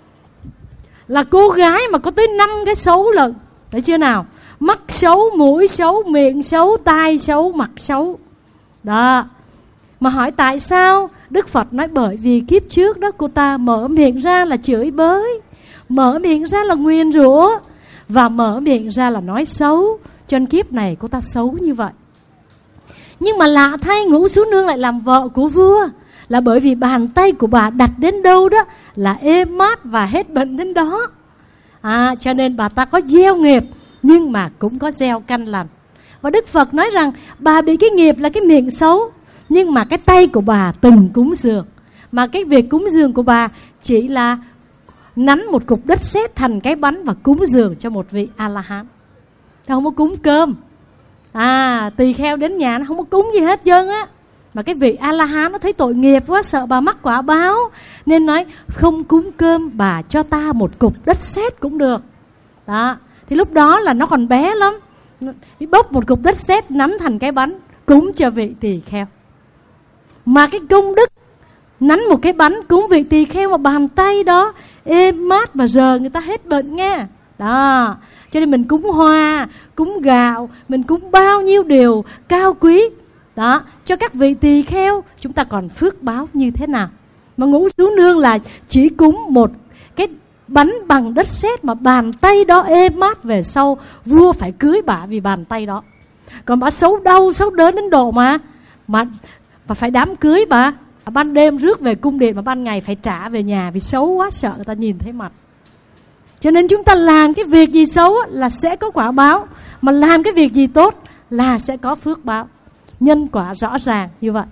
Là cô gái mà có tới năm cái xấu lận. Thấy chưa nào? Mắt xấu, mũi xấu, miệng xấu, tai xấu, mặt xấu. Đó. Mà hỏi tại sao? Đức Phật nói bởi vì kiếp trước đó cô ta mở miệng ra là chửi bới, mở miệng ra là nguyền rủa, và mở miệng ra là nói xấu. Cho nên kiếp này cô ta xấu như vậy. Nhưng mà lạ thay, Ngũ Xú Nương lại làm vợ của vua, là bởi vì bàn tay của bà đặt đến đâu đó là êm mát và hết bệnh đến đó. À, cho nên bà ta có gieo nghiệp nhưng mà cũng có gieo căn lành. Và Đức Phật nói rằng bà bị cái nghiệp là cái miệng xấu, nhưng mà cái tay của bà từng cúng dường. Mà cái việc cúng dường của bà chỉ là nắn một cục đất sét thành cái bánh và cúng dường cho một vị A-la-hán. Không có cúng cơm. À, tỳ kheo đến nhà nó không có cúng gì hết trơn á. Mà cái vị A-la-hán nó thấy tội nghiệp quá, sợ bà mắc quả báo, nên nói không cúng cơm, bà cho ta một cục đất sét cũng được. Đó, thì lúc đó là nó còn bé lắm, bốc một cục đất sét nắn thành cái bánh cúng cho vị tỳ kheo. Mà cái công đức nắn một cái bánh cúng vị tỳ kheo mà bàn tay đó êm mát mà giờ người ta hết bệnh nghe. Đó, cho nên mình cúng hoa, cúng gạo, mình cúng bao nhiêu điều cao quý đó cho các vị tỳ kheo, chúng ta còn phước báo như thế nào. Mà Ngũ Tú Nương là chỉ cúng một cái bánh bằng đất sét mà bàn tay đó êm mát, về sau vua phải cưới bà vì bàn tay đó. Còn bà xấu đau, xấu đớn đến độ mà mà, mà phải đám cưới bà. Ban đêm rước về cung điện mà ban ngày phải trả về nhà vì xấu quá, sợ người ta nhìn thấy mặt. Cho nên chúng ta làm cái việc gì xấu là sẽ có quả báo, mà làm cái việc gì tốt là sẽ có phước báo. Nhân quả rõ ràng như vậy.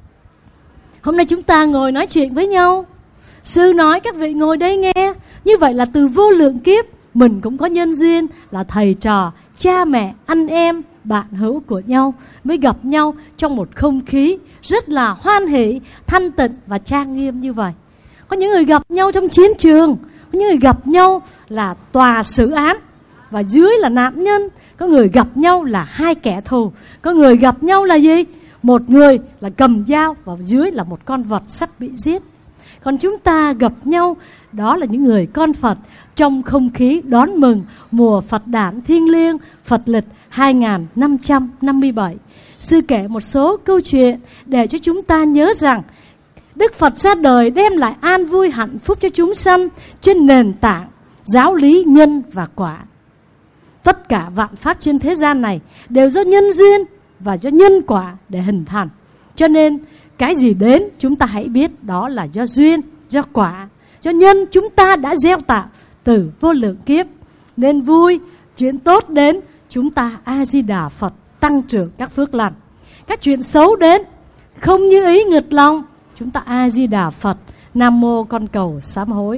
Hôm nay chúng ta ngồi nói chuyện với nhau, sư nói các vị ngồi đây nghe. Như vậy là từ vô lượng kiếp mình cũng có nhân duyên là thầy trò, cha mẹ, anh em, bạn hữu của nhau, mới gặp nhau trong một không khí rất là hoan hỷ, thanh tịnh và trang nghiêm như vậy. Có những người gặp nhau trong chiến trường, có những người gặp nhau là tòa xử án và dưới là nạn nhân. Có người gặp nhau là hai kẻ thù. Có người gặp nhau là gì? Một người là cầm dao và dưới là một con vật sắp bị giết. Còn chúng ta gặp nhau, đó là những người con Phật trong không khí đón mừng mùa Phật đản thiêng liêng Phật lịch hai nghìn năm trăm năm mươi bảy. Sư kể một số câu chuyện để cho chúng ta nhớ rằng Đức Phật ra đời đem lại an vui hạnh phúc cho chúng sanh trên nền tảng giáo lý nhân và quả. Tất cả vạn pháp trên thế gian này đều do nhân duyên và do nhân quả để hình thành. Cho nên cái gì đến chúng ta hãy biết đó là do duyên, do quả, do nhân chúng ta đã gieo tạo từ vô lượng kiếp. Nên vui, chuyện tốt đến chúng ta A-di-đà Phật tăng trưởng các phước lành. Các chuyện xấu đến không như ý nghịch lòng, chúng ta A-di-đà Phật, Nam Mô Con Cầu Sám Hối.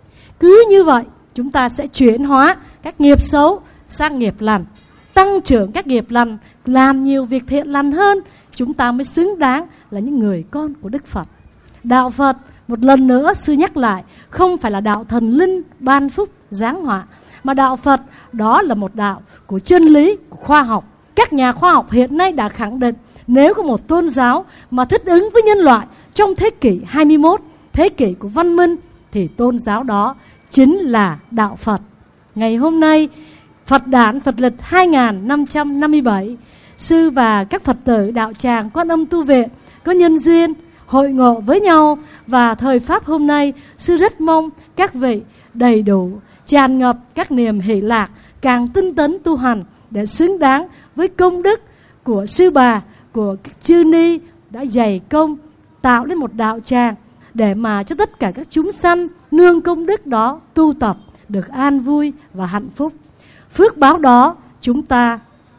Cứ như vậy chúng ta sẽ chuyển hóa các nghiệp xấu sang nghiệp lành, tăng trưởng các nghiệp lành, làm nhiều việc thiện lành hơn, chúng ta mới xứng đáng là những người con của Đức Phật. Đạo Phật, một lần nữa sư nhắc lại, không phải là đạo thần linh ban phúc giáng họa, mà đạo Phật đó là một đạo của chân lý, của khoa học. Các nhà khoa học hiện nay đã khẳng định nếu có một tôn giáo mà thích ứng với nhân loại trong thế kỷ hai mươi mốt, thế kỷ của văn minh, thì tôn giáo đó chính là đạo Phật. Ngày hôm nay Phật đản Phật lịch hai nghìn năm trăm năm mươi bảy, sư và các Phật tử đạo tràng Quan Âm Tu Viện có nhân duyên hội ngộ với nhau. Và thời pháp hôm nay, sư rất mong các vị đầy đủ, tràn ngập các niềm hỷ lạc, càng tinh tấn tu hành để xứng đáng với công đức của sư bà, của các chư ni đã dày công tạo lên một đạo tràng để mà cho tất cả các chúng sanh nương công đức đó tu tập được an vui và hạnh phúc. Phước báo đó chúng ta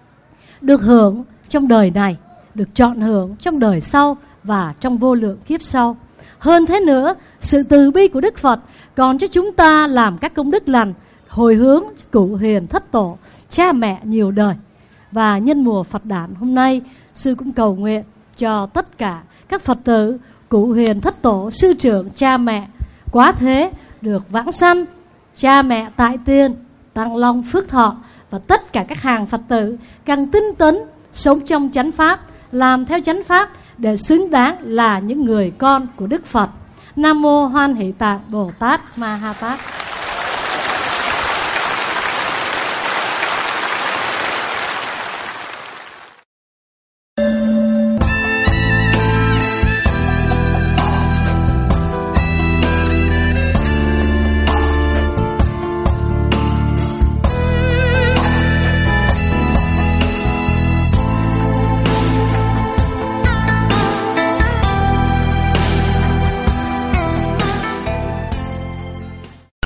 được hưởng trong đời này, được trọn hưởng trong đời sau và trong vô lượng kiếp sau. Hơn thế nữa, sự từ bi của Đức Phật còn cho chúng ta làm các công đức lành, hồi hướng cửu hiền thất tổ, cha mẹ nhiều đời. Và nhân mùa Phật đản hôm nay, sư cũng cầu nguyện cho tất cả các Phật tử, cửu hiền thất tổ, sư trưởng, cha mẹ quá thế được vãng sanh, cha mẹ tại tiên, tăng long phước thọ, và tất cả các hàng Phật tử càng tinh tấn sống trong chánh pháp, làm theo chánh pháp để xứng đáng là những người con của Đức Phật. Nam Mô Hoan Hỷ Tạng Bồ Tát Ma Ha Tát.